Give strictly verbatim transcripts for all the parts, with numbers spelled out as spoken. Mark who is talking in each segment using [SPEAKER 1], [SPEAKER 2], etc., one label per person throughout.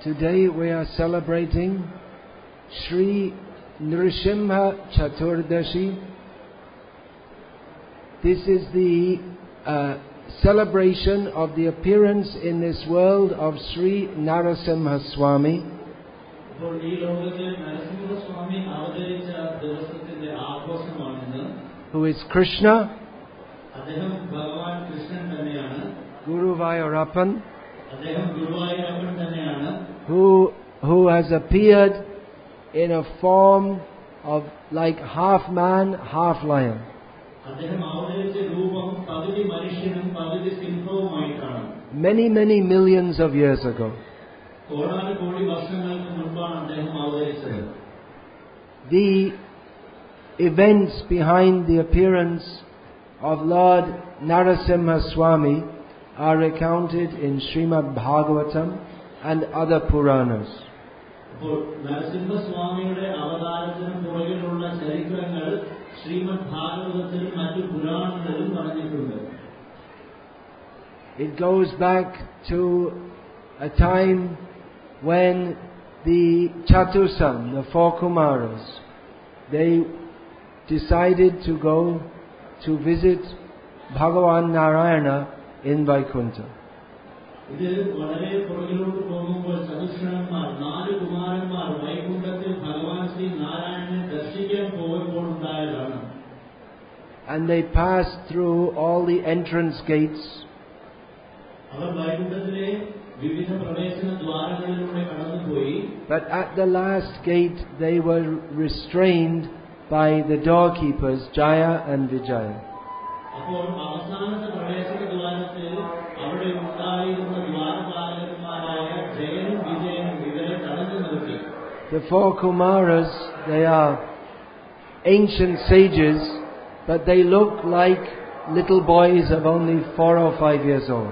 [SPEAKER 1] Today we are celebrating Sri Nrsimha Chaturdashi. This is the uh, celebration of the appearance in this world of Sri Narasimha Swami, who is Krishna, Guru Vayurappan, who who has appeared in a form of like half man, half lion. Many, many millions of years ago. The events behind the appearance of Lord Narasimha Swami are recounted in Srimad Bhagavatam and other Puranas. It goes back to a time when the Chatusan, the four Kumaras, they decided to go to visit Bhagavan Narayana in Vaikuntha. And they passed through all the entrance gates. But at the last gate they were restrained by the doorkeepers Jaya and Vijaya. The four Kumaras, they are ancient sages, but they look like little boys of only four or five years old.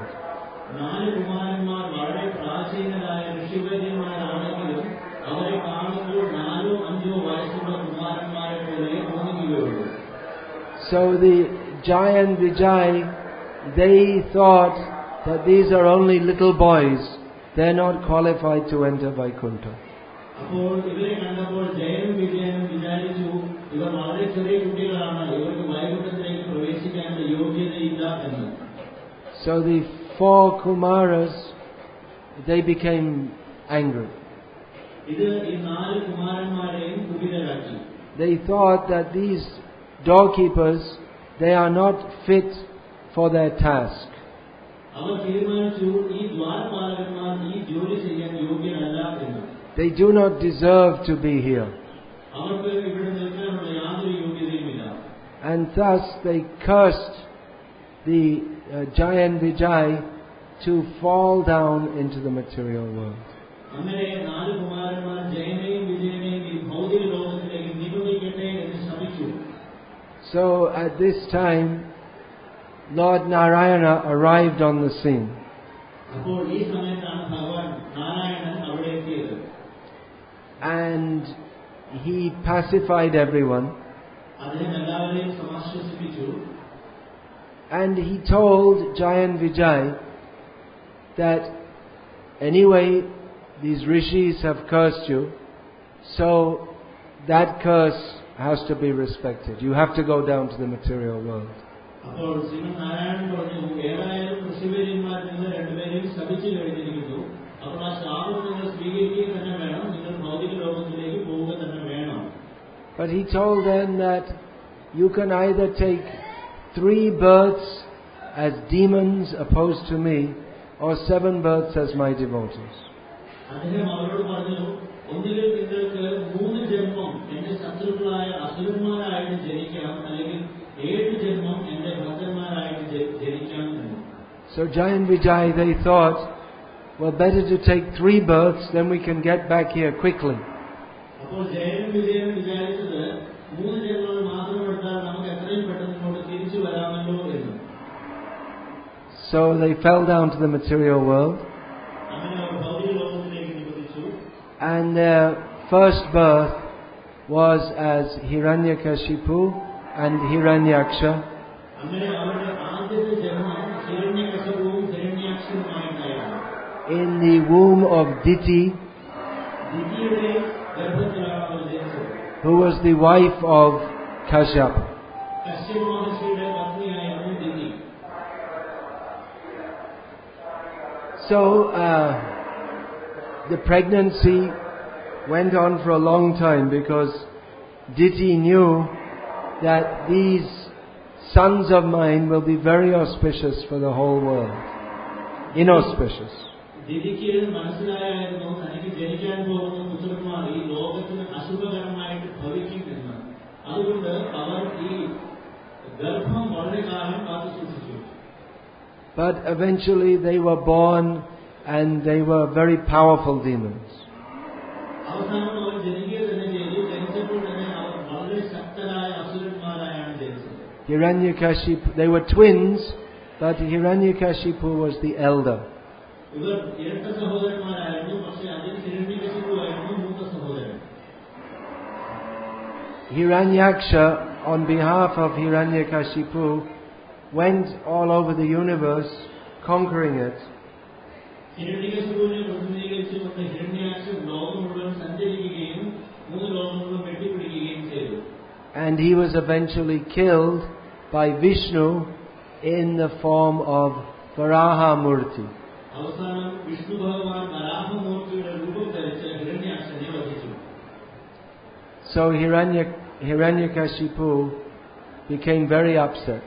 [SPEAKER 1] So the Jaya and Vijay, they thought that these are only little boys. They're not qualified to enter Vaikuntha. So the four Kumaras, they became angry. They thought that these doorkeepers, they are not fit for their task. They do not deserve to be here. And thus they cursed the uh, Jaya and Vijay to fall down into the material world. So at this time, Lord Narayana arrived on the scene. And he pacified everyone. And he told Jaya and Vijay that anyway, these rishis have cursed you, so that curse has to be respected. You have to go down to the material world. But he told them that you can either take three births as demons opposed to me, or seven births as my devotees. So Jaya and Vijay, they thought, well, better to take three births, then we can get back here quickly. So they fell down to the material world. And their first birth was as Hiranyakashipu and Hiranyaksha. in the womb of Diti, who was the wife of Kashyap. So uh, the pregnancy went on for a long time because Diti knew that these sons of mine will be very auspicious for the whole world. Inauspicious. But eventually they were born and they were very powerful demons. Hiranyakashipu, they were twins, but Hiranyakashipu was the elder. Hiranyaksha, on behalf of Hiranyakashipu, went all over the universe, conquering it. And he was eventually killed by Vishnu in the form of Varaha Murti. So Hiranya, Hiranyakashipu became very upset.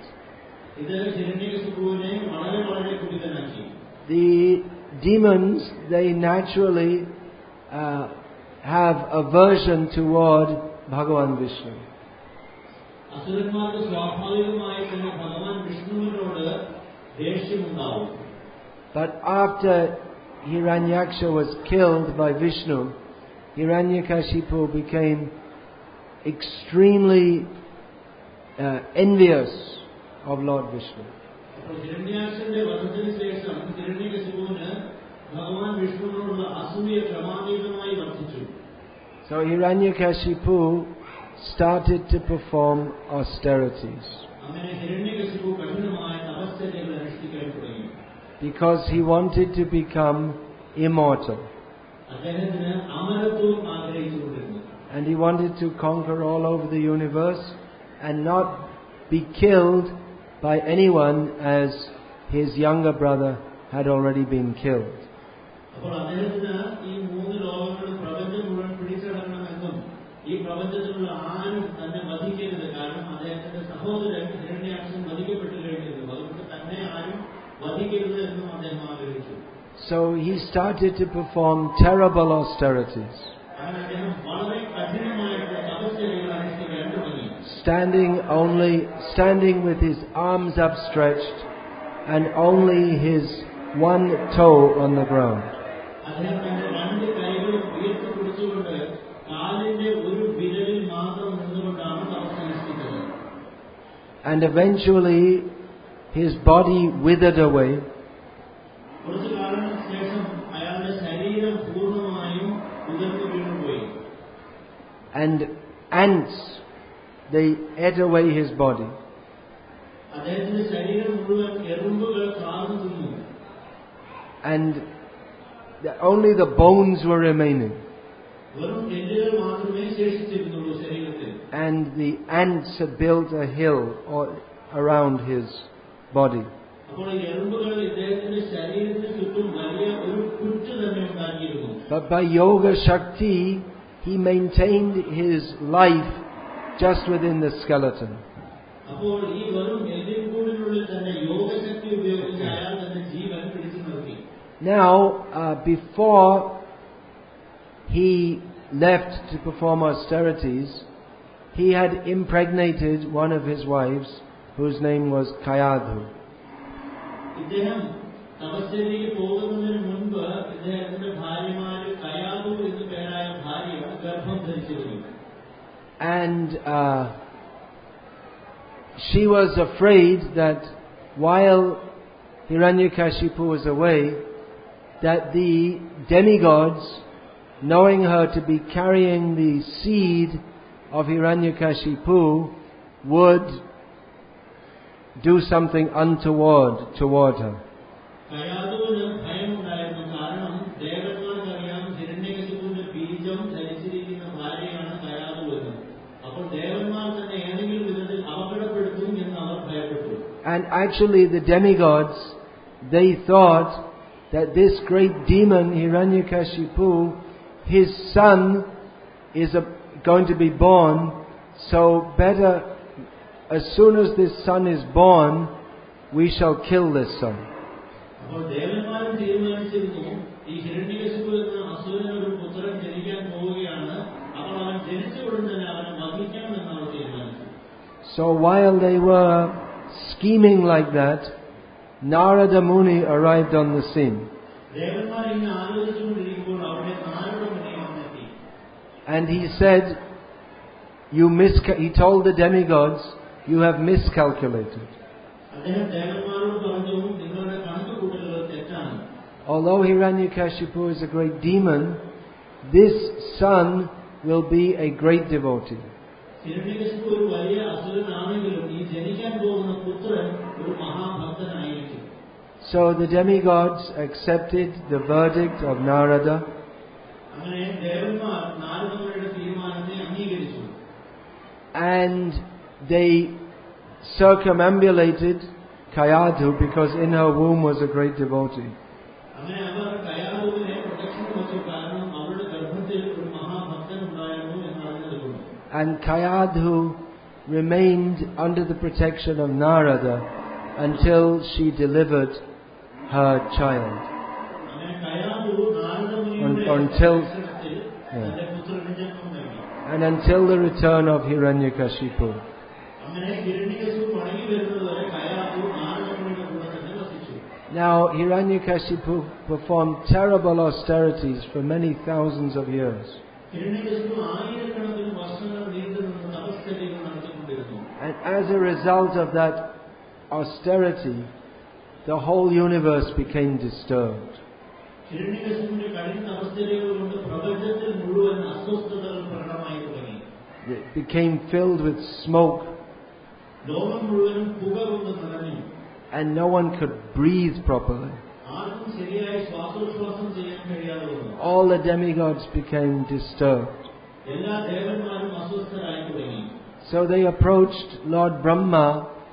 [SPEAKER 1] The demons, they naturally uh, have aversion toward Bhagavan Vishnu. But after Hiranyaksha was killed by Vishnu, Hiranyakashipu became extremely uh, envious of Lord Vishnu. So Hiranyakashipu started to perform austerities because he wanted to become immortal. And he wanted to conquer all over the universe and not be killed by anyone as his younger brother had already been killed. So he started to perform terrible austerities, standing only, standing with his arms upstretched and only his one toe on the ground. And eventually his body withered away. And ants, they ate away his body. And the, only the bones were remaining. And the ants had built a hill or, around his body. But by Yoga Shakti, he maintained his life just within the skeleton. Now, uh, before he left to perform austerities, he had impregnated one of his wives, whose name was Kayadhu. And uh, she was afraid that while Hiranyakashipu was away, that the demigods, knowing her to be carrying the seed of Hiranyakashipu, would do something untoward toward her. And actually the demigods, they thought that this great demon Hiranyakashipu, his son is a, going to be born, so better as soon as this son is born, we shall kill this son.
[SPEAKER 2] അപ്പോൾ ദേവന്മാരും തീരുമാനിച്ചിരുന്നു ഈ ഹിരണ്യകശിപു എന്ന അസുരന് ഒരു പുത്രൻ ജനിക്കാൻ പോവുകയാണ്, അപ്പോൾ അവൻ ജനിച്ച ഉടൻ തന്നെ അവനെ വധിക്കണമെന്ന് അവർ തീരുമാനിച്ചു.
[SPEAKER 1] So while they were scheming like that, Narada Muni arrived on the scene.
[SPEAKER 2] ദേവന്മാർ ഇങ്ങനെ ആലോചിച്ചുകൊണ്ടിരിക്കുമ്പോൾ അവിടെ നാരദ മുനി വന്നെത്തി.
[SPEAKER 1] And he said, you misca- he told the demigods, you have miscalculated.
[SPEAKER 2] അദ്ദേഹം ദേവന്മാരോട് പറഞ്ഞു, നിങ്ങളുടെ കണക്കുകൂട്ടലുകൾ തെറ്റാണ്.
[SPEAKER 1] Although Hiranyakashipu is a great demon, this son will be a great devotee.
[SPEAKER 2] Hiranyakashipu ഒരു വലിയ അസുരനാണെങ്കിലും ഈ ജനിക്കാൻ പോകുന്ന പുത്രൻ ഒരു മഹാഭക്തനായിരിക്കും.
[SPEAKER 1] So the demigods accepted the verdict of Narada.
[SPEAKER 2] അങ്ങനെ ദേവന്മാർ നാരദ മുനിയുടെ തീരുമാനത്തെ അംഗീകരിച്ചു.
[SPEAKER 1] And they circumambulated Kayadhu because in her womb was a great devotee.
[SPEAKER 2] അങ്ങനെ അവർ കയാധുവിനെ പ്രദക്ഷിണം വെച്ചു, കാരണം അവരുടെ ഗർഭത്തിൽ ഒരു മഹാഭക്തൻ ഉണ്ടായിരുന്നു എന്നറിഞ്ഞതുകൊണ്ട്.
[SPEAKER 1] And Kayadhu remained under the protection of Narada until she delivered her child.
[SPEAKER 2] അങ്ങനെ കയാധു നാരദ മുനിയുടെ
[SPEAKER 1] Until
[SPEAKER 2] പ്രദക്ഷിണത്തിൽ തന്റെ പുത്രന് ജന്മം നൽകി.
[SPEAKER 1] and until the return of Hiranyakashipu.
[SPEAKER 2] അങ്ങനെ ഹിരണ്യകശിപു മടങ്ങി വരുന്നതുവരെ കയാധു നാരദ മുനിയുടെ കൂടെ തന്നെ വസിച്ചു.
[SPEAKER 1] Now Hiranyakashipu performed terrible austerities for many thousands of years.
[SPEAKER 2] Hiranyakashipu ആയിരക്കണക്കിന് വർഷങ്ങൾ നീണ്ടുനിന്ന തപസ്ചര്യകൾ നടത്തിക്കൊണ്ടിരുന്നു.
[SPEAKER 1] And as a result of that austerity, the whole universe became disturbed.
[SPEAKER 2] ഹിരണ്യകശിപുവിന്റെ കഠിന തപസ്ചര്യകൾ കൊണ്ട് പ്രപഞ്ചത്തിൽ മുഴുവൻ അസ്വസ്ഥതകൾ പ്രകടമായി തുടങ്ങി.
[SPEAKER 1] It became filled with smoke,
[SPEAKER 2] ലോകം മുഴുവനും പുക കൊണ്ട് നിറഞ്ഞു.
[SPEAKER 1] and no one could breathe properly.
[SPEAKER 2] ആർക്കും ശരിയായി ശ്വാസോച്ഛ്വാസം ചെയ്യാൻ കഴിയാതെ വന്നു.
[SPEAKER 1] All the demigods became disturbed.
[SPEAKER 2] എല്ലാ ദേവന്മാരും അസ്വസ്ഥരായി തുടങ്ങി.
[SPEAKER 1] So they approached Lord Brahma,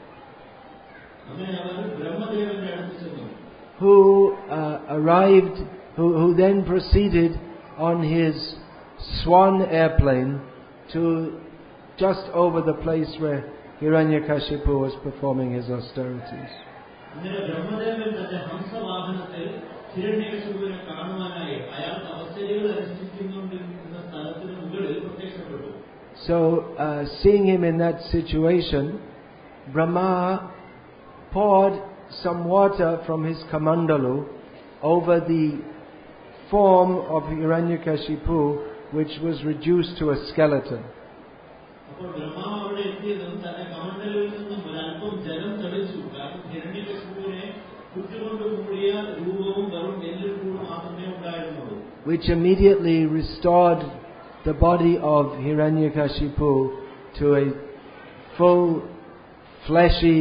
[SPEAKER 2] അങ്ങനെ അവർ ബ്രഹ്മദേവന്റെ അടുത്ത് ചെന്നു.
[SPEAKER 1] who uh, arrived, who, who then proceeded on his swan airplane to just over the place where Hiranyakashipu was performing his austerities.
[SPEAKER 2] അങ്ങനെ ബ്രഹ്മദേവൻ തന്റെ ഹംസവാഹനത്തിൽ ഹിരണ്യകശിപുവിനെ കാണുവാനായി അയാൾ തപസ്ചര്യകൾ അനുഷ്ഠിച്ചുകൊണ്ടിരുന്ന സ്ഥലത്തിന് മുകളിൽ പ്രത്യക്ഷപ്പെട്ടു.
[SPEAKER 1] So, uh, seeing him in that situation, Brahma poured some water from his kamandalu over the form of Hiranyakashipu, which was reduced to a skeleton.
[SPEAKER 2] അപ്പോൾ ബ്രഹ്മാവ് അവിടെ എത്തിയതും തന്റെ കമണ്ഡലിൽ നിന്നും ഒരല്പം ജലം തെളിച്ചു. കാരണം ഹിരണ്യകശിപുവിനെ കുറ്റുകൊണ്ട് മൂടിയ രൂപവും വെറും എല്ലിൽ മാത്രമേ ഉണ്ടായിരുന്നുള്ളൂ.
[SPEAKER 1] Which immediately restored the body of Hiranyakashipu to a full, fleshy,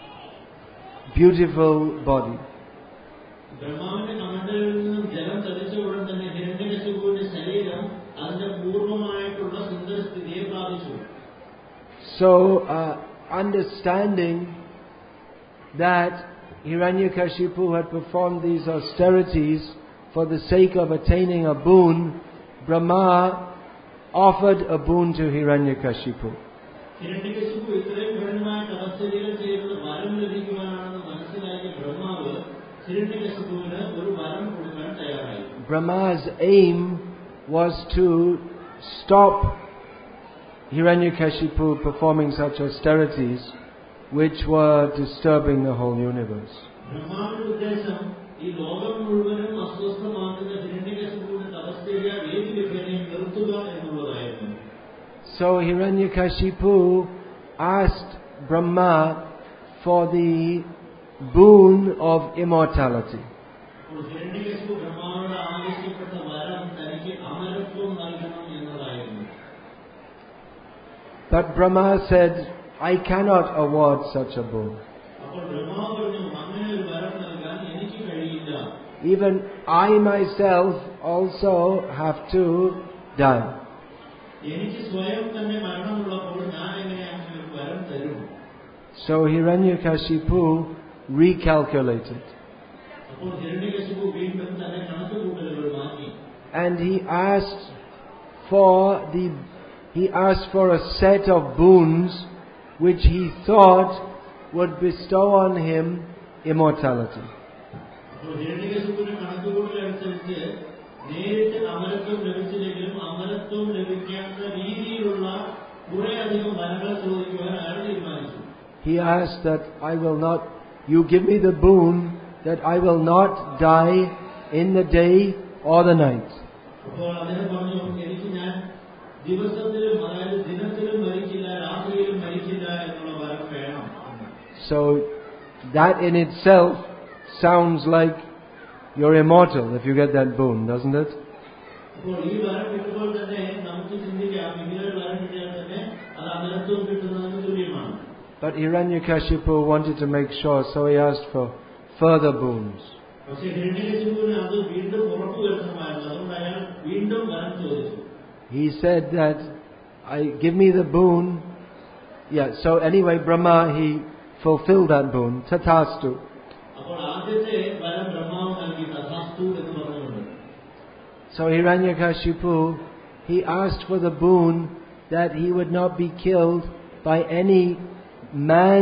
[SPEAKER 1] beautiful body.
[SPEAKER 2] ബ്രഹ്മാവിന്റെ കമണ്ഡലിൽ നിന്നും ജലം തെളിച്ച ഉടൻ തന്നെ ഹിരണ്യകശിപുവിന്റെ ശരീരം അതിന്റെ പൂർവമായിട്ടുള്ള സുന്ദര സ്ഥിതിയെ പ്രാപിച്ചു.
[SPEAKER 1] So, uh, understanding that Hiranyakashipu had performed these austerities for the sake of attaining a boon, Brahma offered a boon to Hiranyakashipu.
[SPEAKER 2] Hiranyakashipu ഇത്രയും കഠിനമായ തപസ്ചര്യകൾ ചെയ്യുന്നത് വരം ലഭിക്കുവാനാണെന്ന് മനസ്സിലാക്കിയ ബ്രഹ്മാവ് ഹിരണ്യകശിപുവിന് ഒരു വരം കൊടുക്കാൻ തയ്യാറായി.
[SPEAKER 1] Brahma's aim was to stop Hiranyakashipu performing such austerities which were disturbing the whole universe.
[SPEAKER 2] ബ്രഹ്മാവിന്റെ ഉദ്ദേശം ഈ ലോകം മുഴുവനും അസ്വസ്ഥമാക്കുന്ന ഹിരണ്യകശിപുവിന്റെ തപസ്ചര്യ ഏത് വിധേനയും നിർത്തുക എന്നുള്ളതായിരുന്നു.
[SPEAKER 1] So Hiranyakashipu asked Brahma for the boon of immortality.
[SPEAKER 2] Hiranyakashipu ബ്രഹ്മാവോട് ആവശ്യപ്പെട്ട വരം തനിക്ക് അമരത്വം നൽകണം എന്നതായിരുന്നു.
[SPEAKER 1] But Brahma said, I cannot award such a boon.
[SPEAKER 2] അപ്പോൾ ബ്രഹ്മാവ് പറഞ്ഞു, അങ്ങനെ ഒരു വരം നൽകാൻ എനിക്ക് കഴിയില്ല.
[SPEAKER 1] Even I myself also have to die.
[SPEAKER 2] എനിക്ക് സ്വയം തന്നെ മരണമുള്ളപ്പോൾ ഞാൻ എങ്ങനെ അങ്ങനെ ഒരു വരം തരും?
[SPEAKER 1] So Hiranyakashipu recalculated.
[SPEAKER 2] അപ്പോൾ ഹിരണ്യകശിപു വീണ്ടും തന്റെ കണക്കുകൂട്ടലുകൾ മാറ്റി.
[SPEAKER 1] And he asked for the he asked for a set of boons which he thought would bestow on him immortality.
[SPEAKER 2] അപ്പോൾ ഹിരണ്യകശിപുവിന്റെ കണക്കുകൂട്ടലനുസരിച്ച് നേരിട്ട് അമരത്വം ലഭിച്ചില്ലെങ്കിലും അമരത്വം ലഭിക്കാത്ത രീതിയിലുള്ള കുറെ അധികം വരങ്ങൾ ചോദിക്കുവാൻ അയാൾ തീരുമാനിച്ചു.
[SPEAKER 1] He asked that I will not, you give me the boon that I will not die in the day or the night.
[SPEAKER 2] അപ്പോൾ അദ്ദേഹം പറഞ്ഞു, എനിക്ക് ഞാൻ ദിവസത്തിലും അതായത് ദിനത്തിലും മരിക്കില്ല, രാത്രിയിലും മരിക്കില്ല എന്നുള്ള വരം വേണം.
[SPEAKER 1] So that in itself sounds like you're immortal if you get that boon, doesn't it?
[SPEAKER 2] അപ്പോൾ ഈ വരം കിട്ടുമ്പോൾ തന്നെ നമുക്ക് ചിന്തിക്കാം, ഇങ്ങനെ ഒരു വരം കിട്ടിയാൽ തന്നെ അത് അമരത്വം കിട്ടുന്നതിന് തുല്യമാണ്.
[SPEAKER 1] But Hiranyakashipu wanted to make sure, so he asked for further boons.
[SPEAKER 2] പക്ഷേ ഹിരണ്യകശിപുവിന് അത് വീണ്ടും ഉറപ്പുവരുത്തണമായിരുന്നു. അതുകൊണ്ട് അയാൾ വീണ്ടും വരം ചോദിച്ചു.
[SPEAKER 1] He said that, I give me the boon. Yeah, so anyway, Brahma, he fulfilled that boon. Tathastu.
[SPEAKER 2] അപ്പോൾ ആദ്യത്തെ വരം ബ്രഹ്മാവ് നൽകി, തഥാസ്തു എന്ന് പറഞ്ഞുകൊണ്ട്.
[SPEAKER 1] So Hiranyakashipu, he asked for the boon that he would not be killed by any man,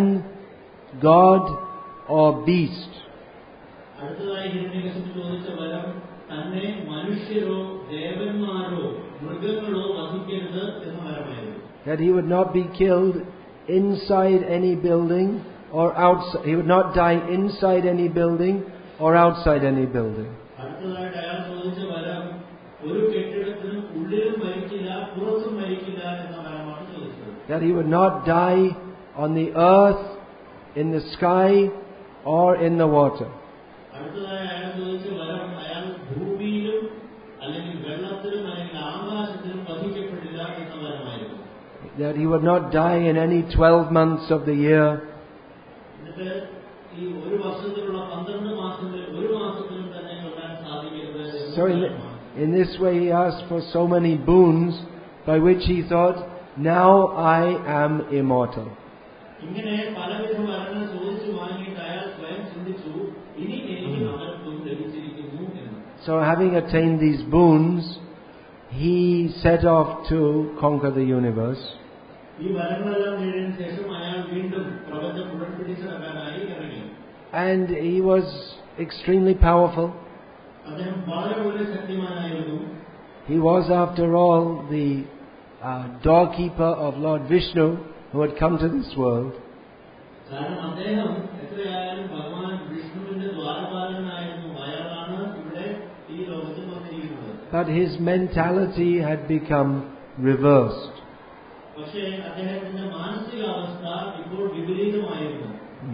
[SPEAKER 1] god or beast.
[SPEAKER 2] അടുത്തതായി ഹിരണ്യകശിപു ചോദിച്ച വരം തന്നെ മനുഷ്യരോ ദേവന്മാരോ മൃഗങ്ങളോ വധിക്കരുത് എന്ന വരമായിരുന്നു.
[SPEAKER 1] That he would not be killed inside any building or outside. He would not die inside any building or outside any building.
[SPEAKER 2] അടുത്തതായിട്ട് അയാൾ ചോദിച്ച വരം ഒരു കെട്ടിടത്തിനും ഉള്ളിലും മരിക്കില്ല, പുറത്തും മരിക്കില്ല എന്ന വരമാണ് ചോദിച്ചത്.
[SPEAKER 1] That he would not die on the earth, in the sky or in the water.
[SPEAKER 2] അടുത്തതായി അയാൾ ചോദിച്ച വരം അയാൾ ഭൂമിയിലും അല്ലെങ്കിൽ വെള്ളത്തിലും അല്ലെങ്കിൽ ആകാശത്തിലും വധിക്കപ്പെടില്ല എന്ന വരമായിരുന്നു.
[SPEAKER 1] That he would not die in any twelve months of the year.
[SPEAKER 2] എന്നിട്ട് ഈ ഒരു വർഷത്തിലുള്ള പന്ത്രണ്ട് മാസങ്ങളിൽ ഒരു മാസത്തിലും തന്നെ കൊല്ലാൻ സാധിക്കരുത്.
[SPEAKER 1] So in, in this way he asked for so many boons by which he thought, now I am immortal.
[SPEAKER 2] ഇങ്ങനെ പലവിധ വരങ്ങൾ ചോദിച്ചു വാങ്ങിയിട്ട് അയാൾ സ്വയം ചിന്തിച്ചു, ഇനി എനിക്ക് അമരത്വം ലഭിച്ചിരിക്കുന്നു എന്ന്.
[SPEAKER 1] So having attained these boons, he set off to conquer the universe.
[SPEAKER 2] ഈ വരങ്ങളെല്ലാം നേടിയതിനു ശേഷം അയാൾ വീണ്ടും പ്രപഞ്ചം മുഴുവൻ പിടിച്ചെടുക്കാനായി ഇറങ്ങി.
[SPEAKER 1] And he was extremely powerful.
[SPEAKER 2] അദ്ദേഹം വളരെ വളരെ ശക്തിമാനായിരുന്നു.
[SPEAKER 1] He was, after all, the uh, doorkeeper of Lord Vishnu, who had come to this world.
[SPEAKER 2] കാരണം അദ്ദേഹം എത്രയായാലും ഭഗവാൻ വിഷ്ണുവിന്റെ ദ്വാരപാലകനായിരുന്നു. അയാളാണ് ഇവിടെ ഈ ലോകത്തിൽ വന്നിരിക്കുന്നത്.
[SPEAKER 1] But his mentality had become reversed.
[SPEAKER 2] പക്ഷേ അദ്ദേഹത്തിന്റെ മാനസികാവസ്ഥ ഇപ്പോൾ വിപരീതമായിരുന്നു.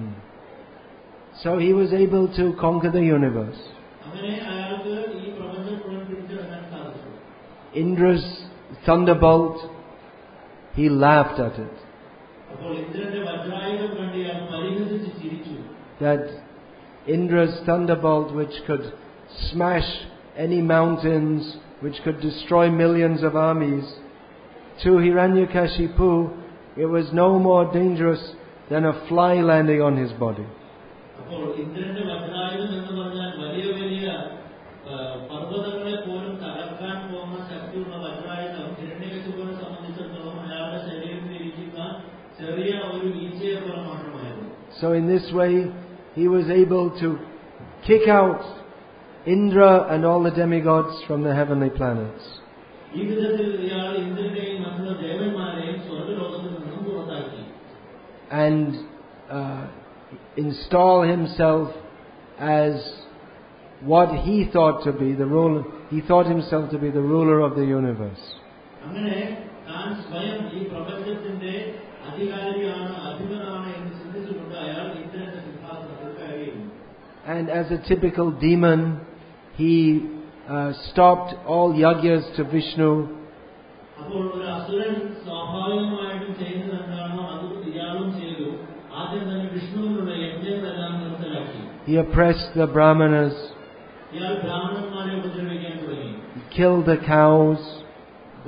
[SPEAKER 1] So he was able to conquer the universe.
[SPEAKER 2] അങ്ങനെ അയാൾക്ക് ഈ പ്രപഞ്ചം മുഴുവൻ പിടിച്ചെടുക്കാൻ സാധിച്ചു.
[SPEAKER 1] Indra's thunderbolt, he laughed at it.
[SPEAKER 2] അപ്പോൾ ഇന്ദ്രന്റെ വജ്രായുധം കണ്ട് അയാൾ പരിഹസിച്ച് ചിരിച്ചു.
[SPEAKER 1] That Indra's thunderbolt, which could smash any mountains, which could destroy millions of armies, to Hiranyakashipu, it was no more dangerous than a fly landing on his body.
[SPEAKER 2] അപ്പോൾ ഇന്ദ്രന്റെ വജ്രായുധം എന്ന് പറഞ്ഞാൽ വലിയ വലിയ പർവ്വതങ്ങളെ പോലും തകർക്കാൻ പോകുന്ന ശക്തിയുള്ള വജ്രായുധം ഹിരണ്യകശിപുവിനെ സംബന്ധിച്ചിടത്തോളം അയാളുടെ ശരീരത്തിൽ ഇരിക്കുന്ന ചെറിയ ഒരു ഈച്ചയെ പോലെ മാത്രമായിരുന്നു.
[SPEAKER 1] So in this way, he was able to kick out Indra and all the demigods from the heavenly planets.
[SPEAKER 2] ഈ വിധത്തിൽ ഇയാൾ ഇന്ദ്രനെയും മറ്റുള്ള ദേവന്മാരെയും സ്വർഗ്ഗലോകത്തിൽ നിന്നും പുറത്താക്കി.
[SPEAKER 1] And uh, install himself as what he thought to be the ruler. He thought himself to be the ruler of the universe.
[SPEAKER 2] അങ്ങനെ താൻ സ്വയം ഈ പ്രപഞ്ചത്തിന്റെ അധികാരിയാണ്, അധിപനാണ് എന്ന് ചിന്തിച്ചുകൊണ്ട് അയാൾ ഇന്ദ്രന്റെ സിംഹാസനത്തിൽ കയറിയിരുന്നു.
[SPEAKER 1] And as a typical demon, he uh, stopped all yagyas to Vishnu.
[SPEAKER 2] അപ്പോൾ ഒരു അസുരൻ സ്വാഭാവികമായിട്ടും ചെയ്യുന്നത് എന്താണോ അത് ഇയാളും ചെയ്തു. ആദ്യം തന്നെ വിഷ്ണുവിനുള്ള യജ്ഞങ്ങളെല്ലാം നിർത്തലാക്കി.
[SPEAKER 1] He oppressed the brahmanas.
[SPEAKER 2] ഇയാൾ ബ്രാഹ്മണന്മാരെ ഉപദ്രവിക്കാൻ തുടങ്ങി.
[SPEAKER 1] He killed the cows.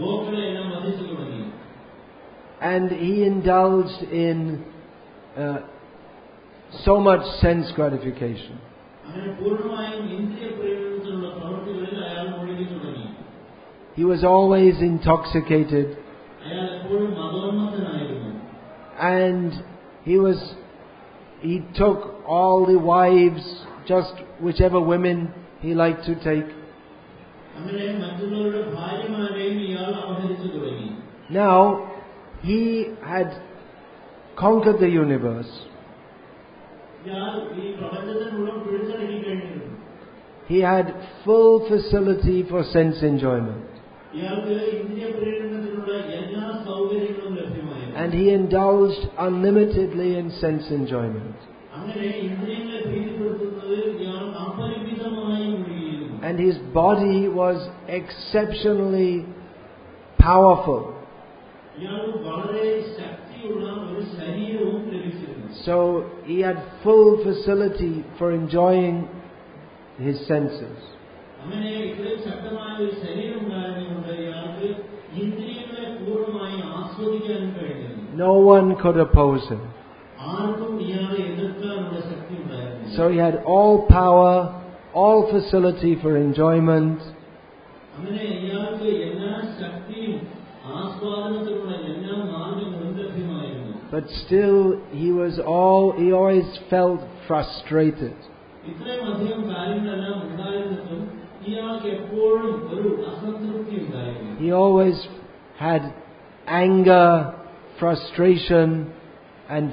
[SPEAKER 2] ഗോക്കളെല്ലാം വധിച്ചു തുടങ്ങി.
[SPEAKER 1] And he indulged in uh, so much sense gratification.
[SPEAKER 2] അങ്ങനെ പൂർണ്ണമായും ഇന്ദ്രിയ പ്രേരണത്തിലുള്ള പ്രവൃത്തികളിൽ അയാൾ മുഴുകി തുടങ്ങി.
[SPEAKER 1] He was always intoxicated.
[SPEAKER 2] അയാൾ എപ്പോഴും മദോന്മത്തനായിരുന്നു.
[SPEAKER 1] And he was, he took all the wives, just whichever women he liked to take.
[SPEAKER 2] അങ്ങനെ മറ്റുള്ളവരുടെ ഭാര്യമാരെയും ഇയാൾ അപഹരിച്ചു തുടങ്ങി.
[SPEAKER 1] Now, he had conquered the universe.
[SPEAKER 2] ഇയാൾ ഈ പ്രപഞ്ചത്തെ മുഴുവൻ പിടിച്ചടക്കി കഴിഞ്ഞിരുന്നു.
[SPEAKER 1] He had full facility for sense enjoyment.
[SPEAKER 2] ഇയാൾക്ക് ഇന്ദ്രിയ പ്രേരണത്തിനുള്ള എല്ലാ സൗകര്യങ്ങളും ലഭ്യമായിരുന്നു.
[SPEAKER 1] And he indulged unlimitedly in sense enjoyment.
[SPEAKER 2] അങ്ങനെ ഇന്ദ്രിയങ്ങളെ പ്രീതിപ്പെടുത്തുന്നതിൽ ഇയാൾ അപരിമിതമായി മുഴുകിയിരുന്നു.
[SPEAKER 1] And his body was exceptionally powerful.
[SPEAKER 2] ഇയാൾക്ക് വളരെ ശക്തിയുള്ള ഒരു ശരീരവും ലഭിച്ചിരുന്നു.
[SPEAKER 1] So he had full facility for enjoying his senses.
[SPEAKER 2] അങ്ങനെ ഇത്രയും ശക്തമായ ഒരു ശരീരം ഉണ്ടായതുകൊണ്ട് ഇയാൾക്ക് ഇന്ദ്രിയങ്ങളെ പൂർണ്ണമായി ആസ്വദിക്കാനും കഴിഞ്ഞിരുന്നു.
[SPEAKER 1] No one could oppose him.
[SPEAKER 2] ആർക്കും ഇയാളെ എതിർക്കാനുള്ള ശക്തി ഉണ്ടായിരുന്നു.
[SPEAKER 1] So he had all power, all facility for enjoyment.
[SPEAKER 2] അങ്ങനെ ഇയാൾക്ക് എല്ലാ ശക്തിയും ആസ്വാദനത്തിനുള്ള എല്ലാ മാർഗങ്ങളും ലഭ്യമായിരുന്നു.
[SPEAKER 1] But still he was all, he always felt frustrated.
[SPEAKER 2] ഇത്രയും അധികം കാര്യങ്ങളെല്ലാം ഉണ്ടായിരുന്നിട്ടും ഇയാൾക്ക് എപ്പോഴും ഒരു അസംതൃപ്തി ഉണ്ടായിരുന്നു.
[SPEAKER 1] He always had anger, frustration and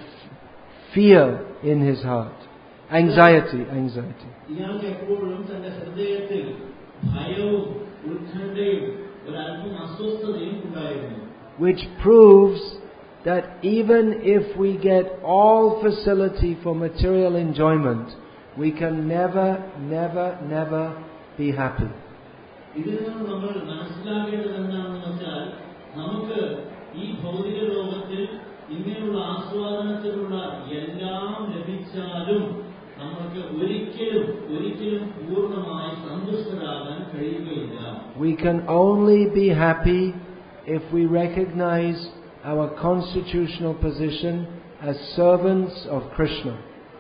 [SPEAKER 1] fear in his heart. Anxiety, anxiety.
[SPEAKER 2] ഇയാൾക്ക് എപ്പോഴും തന്റെ ഹൃദയത്തിൽ ഭയവും ഉത്കണ്ഠയും ഒരല്പം അസ്വസ്ഥതയും ഉണ്ടായിരുന്നു.
[SPEAKER 1] Which proves that even if we get all facility for material enjoyment, we can never, never, never be happy.
[SPEAKER 2] ഇതിൽ നിന്ന് നമ്മൾ മനസ്സിലാക്കേണ്ടത് എന്താണെന്ന് വെച്ചാൽ നമുക്ക് ഈ ഭൗതിക ലോകത്തിൽ ഇങ്ങനെയുള്ള ആസ്വാദനത്തിലുള്ള എല്ലാം ലഭിച്ചാലും നമുക്ക് ഒരിക്കലും ഒരിക്കലും പൂർണ്ണമായി സന്തുഷ്ടരാകാൻ കഴിയുകയില്ല.
[SPEAKER 1] We can only be happy if we recognize our constitutional position as servants of Krishna.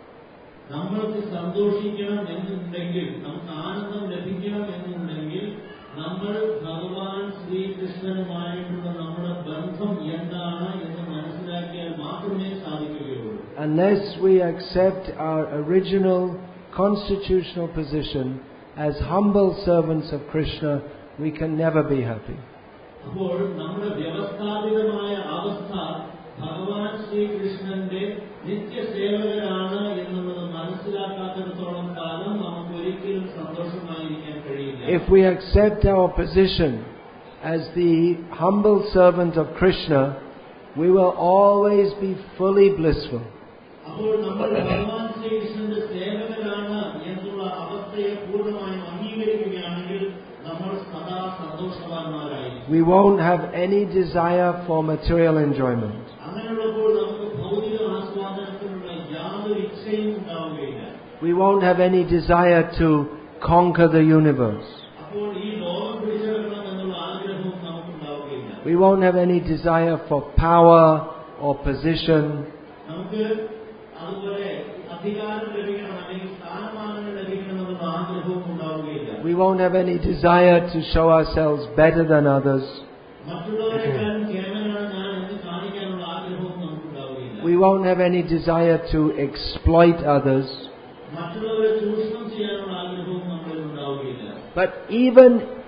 [SPEAKER 2] നമ്മൾക്ക് സന്തോഷിക്കണം എന്നുണ്ടെങ്കിൽ, നമുക്ക് ആനന്ദം ലഭിക്കണം എന്നുണ്ടെങ്കിൽ നമ്മൾ ഭഗവാൻ ശ്രീകൃഷ്ണനുമായിട്ടുള്ള നമ്മുടെ ബന്ധം എന്താണ് എന്ന് മനസ്സിലാക്കിയാൽ മാത്രമേ സാധിക്കുകയുള്ളൂ.
[SPEAKER 1] Unless we accept our original constitutional position as humble servants of Krishna, we can never be happy.
[SPEAKER 2] അപ്പോൾ നമ്മുടെ വ്യവസ്ഥാപിതമായ അവസ്ഥ ഭഗവാൻ ശ്രീകൃഷ്ണന്റെ നിത്യസേവകരാണ് എന്നുള്ളത് മനസ്സിലാക്കാത്തിടത്തോളം കാലം നമുക്ക് ഒരിക്കലും സന്തോഷമായിരിക്കാൻ കഴിയില്ല.
[SPEAKER 1] If we accept our position as the humble servant of Krishna, we will always be fully blissful.
[SPEAKER 2] അപ്പോൾ നമ്മൾ ഭഗവാൻ ശ്രീകൃഷ്ണന്റെ സേവകരാണ് എന്നുള്ള അവസ്ഥയെ പൂർണ്ണമായും അംഗീകരിക്കുകയാണെങ്കിൽ നമ്മൾ സദാ സന്തോഷവാന്മാരായിരിക്കും.
[SPEAKER 1] We won't have any desire for material enjoyment.
[SPEAKER 2] അങ്ങനെയുള്ളപ്പോൾ നമുക്ക് ഭൗതിക ആസ്വാദനത്തിനുള്ള യാതൊരു ഇച്ഛയും ഉണ്ടാവുകയില്ല.
[SPEAKER 1] We won't have any desire to conquer the universe.
[SPEAKER 2] അപ്പോൾ ഈ ലോകം പിടിച്ചെടുക്കണം എന്നുള്ള ആഗ്രഹവും നമുക്കുണ്ടാവുകയില്ല.
[SPEAKER 1] We won't have any desire for power or position.
[SPEAKER 2] നമുക്ക് അതുപോലെ അധികാരം ലഭിക്കണം അല്ലെങ്കിൽ സ്ഥാനമാനങ്ങൾ ലഭിക്കണം എന്നുള്ള ആഗ്രഹവും ഉണ്ടാവുകയില്ല.
[SPEAKER 1] We won't have any desire to show ourselves better than others.
[SPEAKER 2] മറ്റുള്ളവരെക്കാളും കേവലമാണ് ഞാൻ എന്ന് കാണിക്കാനുള്ള ആഗ്രഹവും നമുക്കുണ്ടാവുകയില്ല.
[SPEAKER 1] We won't have any desire to exploit others.
[SPEAKER 2] മറ്റുള്ളവരെ ചൂഷണം ചെയ്യാനുള്ള ആഗ്രഹവും നമ്മളിൽ ഉണ്ടാവുകയില്ല.
[SPEAKER 1] But even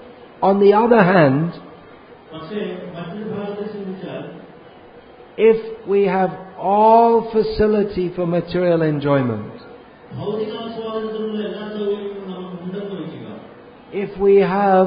[SPEAKER 1] on the other hand,
[SPEAKER 2] പക്ഷേ മറ്റൊരു ഭാഗത്ത് ചിന്തിച്ചാൽ,
[SPEAKER 1] if we have all facility for material enjoyment,
[SPEAKER 2] ഭൗതികാസ്വാദനത്തിനുള്ള എല്ലാ സൗകര്യങ്ങളും നമുക്ക് ഉണ്ടെന്ന് വയ്ക്കുക.
[SPEAKER 1] if we have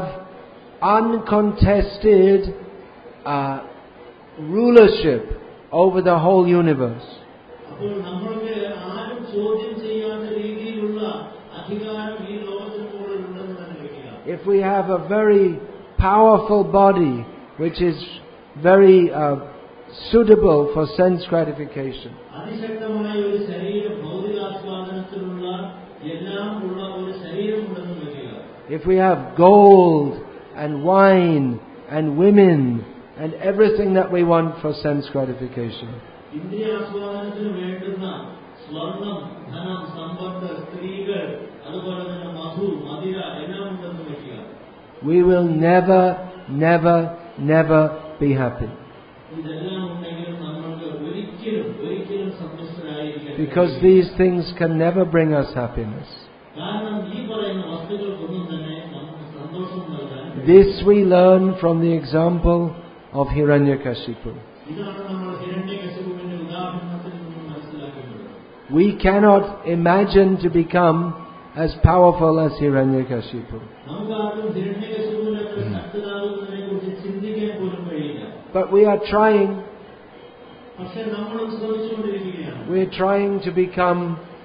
[SPEAKER 1] uncontested uh, rulership over the whole universe,
[SPEAKER 2] അപ്പോൾ നമ്മൾക്ക് ആരും ചോദ്യം ചെയ്യാത്ത രീതിയിലുള്ള അധികാരം ഈ ലോകത്തിന് മുകളിൽ ഉണ്ടെന്ന് തന്നെ വയ്ക്കുക.
[SPEAKER 1] if we have a very powerful body which is very uh, suitable for sense gratification,
[SPEAKER 2] അതിശക്തമായ ഒരു ശരീരം ഭൗതികാസ്വാദനത്തിനുള്ള എല്ലാം ഉള്ള ഒരു ശരീരമുണ്ടെന്ന് വയ്ക്കുക.
[SPEAKER 1] if we have gold and wine and women and everything that we want for sense gratification,
[SPEAKER 2] ഇന്ദ്രിയാസ്വാദനത്തിന് വേണ്ടുന്ന സ്വർണം, ധനം, സമ്പത്ത്, സ്ത്രീകൾ, അതുപോലെ തന്നെ മധു, മദിര എല്ലാം ഉണ്ടെന്ന് വയ്ക്കുക.
[SPEAKER 1] We will never, never, never be happy.
[SPEAKER 2] ഇതെല്ലാം ഉണ്ടെങ്കിലും നമ്മൾക്ക് ഒരിക്കലും ഒരിക്കലും സന്തുഷ്ടരായിരിക്കാൻ
[SPEAKER 1] Because these things can never bring us happiness.
[SPEAKER 2] കാരണം ഈ പറയുന്ന വസ്തുക്കൾക്കൊന്നും തന്നെ നമുക്ക് സന്തോഷം നൽകാൻ.
[SPEAKER 1] This we learn from the example of Hiranyakashipu.
[SPEAKER 2] ഇതാണ് നമ്മൾ ഹിരണ്യകശിപുവിന്റെ ഉദാഹരണത്തിൽ നിന്നും മനസ്സിലാക്കേണ്ടത്.
[SPEAKER 1] We cannot imagine to become as powerful as Hiranyakashipu.
[SPEAKER 2] നമുക്ക് ആർക്കും ഹിരണ്യകശിപുവിനെ ശക്തനാകുന്നതിനെ കുറിച്ച് ചിന്തിക്കാൻ പോലും കഴിയില്ല.
[SPEAKER 1] But we are trying.
[SPEAKER 2] പക്ഷെ നമ്മൾ ശ്രമിച്ചുകൊണ്ടിരിക്കുകയാണ്.
[SPEAKER 1] We are trying to become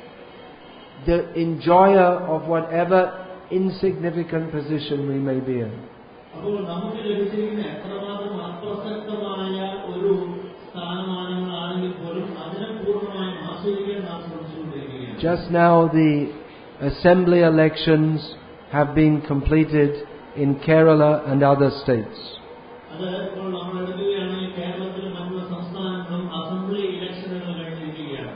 [SPEAKER 1] the enjoyer of whatever insignificant position we may be in.
[SPEAKER 2] അപ്പോൾ നമുക്ക് ലഭിച്ചിരിക്കുന്ന എത്രമാത്രം അപ്രസക്തമായ ഒരു സ്ഥാനമാനങ്ങളാണെങ്കിൽ പോലും അതിനെ പൂർണ്ണമായും ആസ്വദിക്കാൻ നാം ശ്രമിച്ചുകൊണ്ടിരിക്കുകയാണ്.
[SPEAKER 1] Just now the assembly elections have been completed in Kerala and other states.
[SPEAKER 2] അത് ഇപ്പോൾ നമ്മൾ എടുക്കുകയാണെങ്കിൽ കേരളത്തിലും മറ്റുള്ള സംസ്ഥാനങ്ങളും അസംബ്ലി ഇലക്ഷനുകൾ കഴിഞ്ഞിരിക്കുകയാണ്.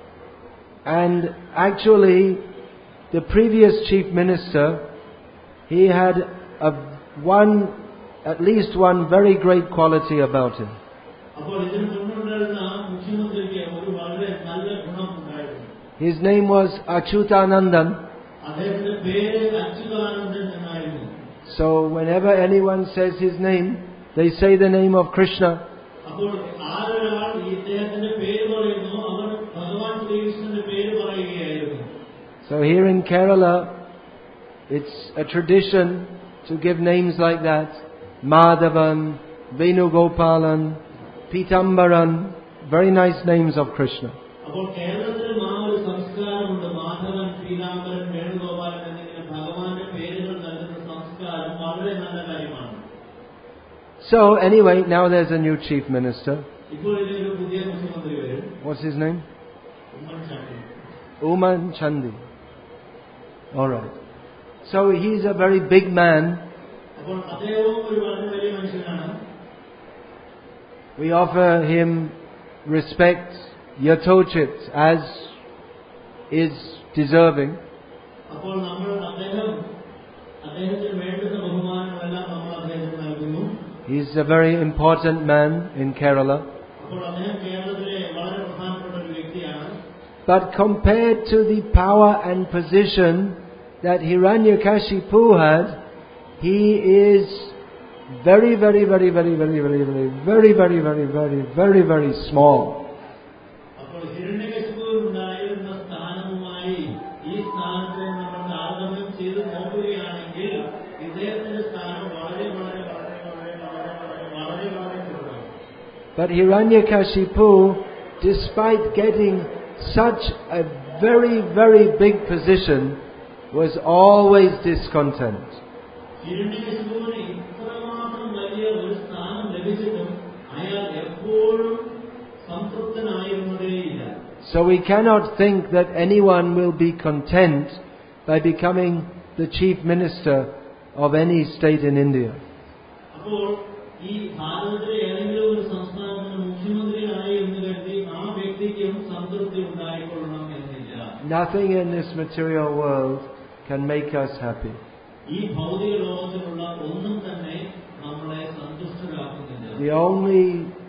[SPEAKER 1] And actually, the previous chief minister, he had a one, at least one very great quality about him.
[SPEAKER 2] അപ്പോൾ ഇതിനു മുൻപുണ്ടായിരുന്ന മുഖ്യമന്ത്രിക്ക് ഒരു വളരെ നല്ല ഗുണം ഉണ്ടായിരുന്നു.
[SPEAKER 1] His name was Achyutanandan.
[SPEAKER 2] അദ്ദേഹത്തിന്റെ പേര് അച്യുതാനന്ദൻ എന്നായിരുന്നു.
[SPEAKER 1] So whenever anyone says his name, they say the name of Krishna.
[SPEAKER 2] അപ്പോൾ ആരൊരാൾ ഈ ഇദ്ദേഹത്തിന്റെ പേര് പറയുന്നു അവർ ഭഗവാൻ ശ്രീകൃഷ്ണന്റെ പേര് പറയുകയായിരുന്നു.
[SPEAKER 1] So here in Kerala, it's a tradition to give names like that: Madhavan, Venugopalan, Pitambaran. Very nice names of Krishna.
[SPEAKER 2] അപ്പോൾ കേരളത്തിൽ ആ ഒരു സംസ്കാരമുണ്ട്. മാധവൻ, പീതാംബരൻ, വേണുഗോപാലൻ എന്നിങ്ങനെ ഭഗവാന്റെ പേരുകൾ നൽകുന്ന സംസ്കാരം വളരെ നല്ല കാര്യമാണ്.
[SPEAKER 1] So anyway, now there's a new chief minister.
[SPEAKER 2] ഇപ്പോൾ ഇതിനൊരു പുതിയ മുഖ്യമന്ത്രി വരും.
[SPEAKER 1] What's his name?
[SPEAKER 2] Oommen Chandy.
[SPEAKER 1] Uman Chandi. All right. So he's a very big man.
[SPEAKER 2] അപ്പോൾ അദ്ദേഹവും ഒരു വളരെ വലിയ മനുഷ്യനാണ്.
[SPEAKER 1] We offer him respect, yathochit, as is deserving.
[SPEAKER 2] അപ്പോൾ നമ്മൾ അദ്ദേഹം അദ്ദേഹത്തിന് വേണ്ടുന്ന ബഹുമാനങ്ങളെല്ലാം നമ്മൾ അദ്ദേഹത്തിന് നൽകുന്നു.
[SPEAKER 1] He's a very important man in Kerala.
[SPEAKER 2] അപ്പോൾ അദ്ദേഹം കേരളത്തിലെ വളരെ പ്രധാനപ്പെട്ട ഒരു വ്യക്തിയാണ്.
[SPEAKER 1] But compared to the power and position that Hiranyakashipu had, he is very, very, very, very, very, very, very, very, very, very, very, very, very small.
[SPEAKER 2] അപ്പോൾ ഹിരണ്യകശിപുവിനുണ്ടായിരുന്ന സ്ഥാനവുമായി ഈ സ്ഥാനത്തെ നമ്മൾ താരതമ്യം ചെയ്ത് നോക്കുകയാണെങ്കിൽ ഇദ്ദേഹത്തിന്റെ സ്ഥാനം വളരെ വളരെ വളരെ വളരെ വളരെ വളരെ വളരെ ചെറുതാണ്.
[SPEAKER 1] But Hiranyakashipu, despite getting such a very, very big position, was always discontent.
[SPEAKER 2] ഹിരണ്യകശിപുവിന് ഇത്രമാത്രം വലിയ ഒരു സ്ഥാനം ലഭിച്ചിട്ടും അയാൾ എപ്പോഴും സംതൃപ്തനായിരുന്നതേയില്ല.
[SPEAKER 1] So we cannot think that anyone will be content by becoming the chief minister of any state in India.
[SPEAKER 2] അപ്പോൾ ഈ ഭാരതത്തിലെ ഏതെങ്കിലും ഒരു സംസ്ഥാനത്തിന് മുഖ്യമന്ത്രിയായി എന്ന് കരുതി ആ വ്യക്തിക്കും സംതൃപ്തി ഉണ്ടായിക്കൊള്ളണം എന്നില്ല.
[SPEAKER 1] Nothing in this material world can make us happy.
[SPEAKER 2] ഈ ഭൗതിക ലോകത്തിലുള്ള ഒന്നും തന്നെ നമ്മളെ സന്തുഷ്ടരാക്കുന്നില്ല.
[SPEAKER 1] The only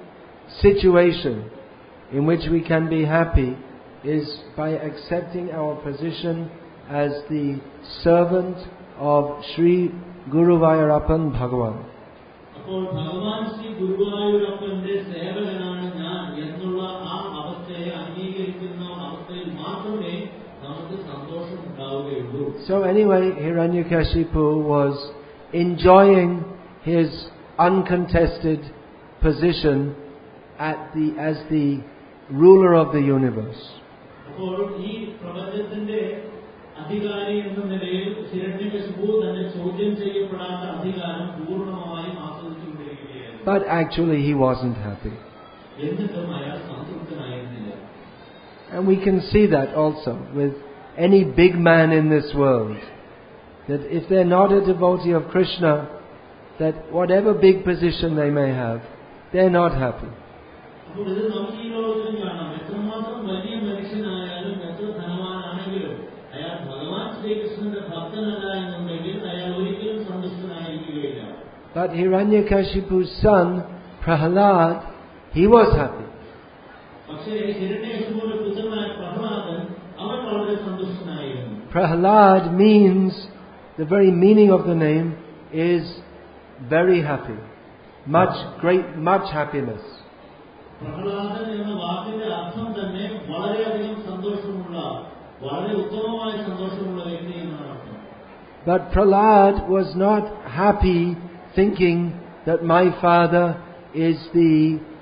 [SPEAKER 1] situation in which we can be happy is by accepting our position as the servant of Sri Guruvayurappan Bhagavan.
[SPEAKER 2] അപ്പോൾ ഭഗവാൻ ശ്രീ ഗുരുവായൂരപ്പന്റെ സേവകനാണ് ഞാൻ എന്നുള്ള ആ അവസ്ഥയെ അംഗീകരിക്കുന്ന അവസ്ഥയിൽ മാത്രമേ നമുക്ക് സന്തോഷം ഉണ്ടാവുകയുള്ളൂ.
[SPEAKER 1] So anyway, Hiranyakashipu was enjoying his uncontested position at the as the ruler of the universe.
[SPEAKER 2] അപ്പോൾ ഈ പ്രപഞ്ചത്തിന്റെ അധികാരി എന്ന നിലയിൽ ഹിരണ്യകശിപു തന്നെ ചോദ്യം ചെയ്യപ്പെടാത്ത അധികാരം പൂർണ്ണമായും ആസ്വദിച്ചുകൊണ്ടിരിക്കുകയായിരുന്നു.
[SPEAKER 1] But actually he wasn't happy.
[SPEAKER 2] എന്നിട്ടും അയാൾ സംതൃപ്തനായിരുന്നില്ല.
[SPEAKER 1] And we can see that also with any big man in this world, that if they're not a devotee of Krishna, that whatever big position they may have, they're not happy.
[SPEAKER 2] അപ്പോൾ ഇത് നമുക്ക് ഈ ലോകത്തിലും കാണാം. എത്രമാത്രം വലിയ മനുഷ്യനായാലും എത്ര ധനവാനാണെങ്കിലും അയാൾ ഭഗവാൻ ശ്രീകൃഷ്ണന്റെ ഭക്തനല്ല എന്നുണ്ടെങ്കിൽ അയാൾ ഒരിക്കലും സന്തുഷ്ടനായിരിക്കുകയില്ല.
[SPEAKER 1] But Hiranyakashipu's son, Prahlad, he was happy.
[SPEAKER 2] പക്ഷേ ഹിരണ്യകശിപുവിന്റെ പുത്രനായ പ്രഹ്ലാദൻ അവൻ വളരെ സന്തുഷ്ടനായിരുന്നു.
[SPEAKER 1] Prahlad means, the very meaning of the name is very happy. Much, great, much happiness.
[SPEAKER 2] Prahladan എന്ന വാക്കിന്റെ അർത്ഥം തന്നെ വളരെയധികം സന്തോഷമുള്ള, വളരെ ഉത്തമമായ സന്തോഷമുള്ള വ്യക്തി എന്നാണ് അർത്ഥം.
[SPEAKER 1] But Prahlad was not happy thinking that my father is the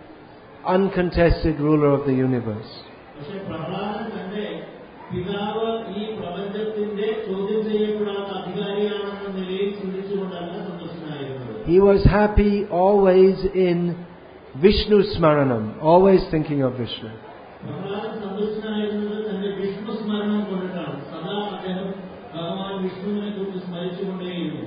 [SPEAKER 1] uncontested ruler of the universe.
[SPEAKER 2] പക്ഷേ പ്രഹ്ലാദൻ തന്റെ പിതാവ് ഈ പ്രപഞ്ചത്തിന്റെ ചോദ്യം ചെയ്യപ്പെടാത്ത അധികാരിയാണെന്ന നിലയിൽ ചിന്തിച്ചുകൊണ്ടല്ല സന്തോഷനായിരുന്നത്.
[SPEAKER 1] He was happy always in Vishnu Smaranam, always thinking of Vishnu.
[SPEAKER 2] Prahladan സന്തോഷനായിരുന്നത് തന്റെ വിഷ്ണു സ്മരണം കൊണ്ടിട്ടാണ്. സദാ അദ്ദേഹം ഭഗവാൻ വിഷ്ണുവിനെ കുറിച്ച് സ്മരിച്ചുകൊണ്ടേയിരുന്നു.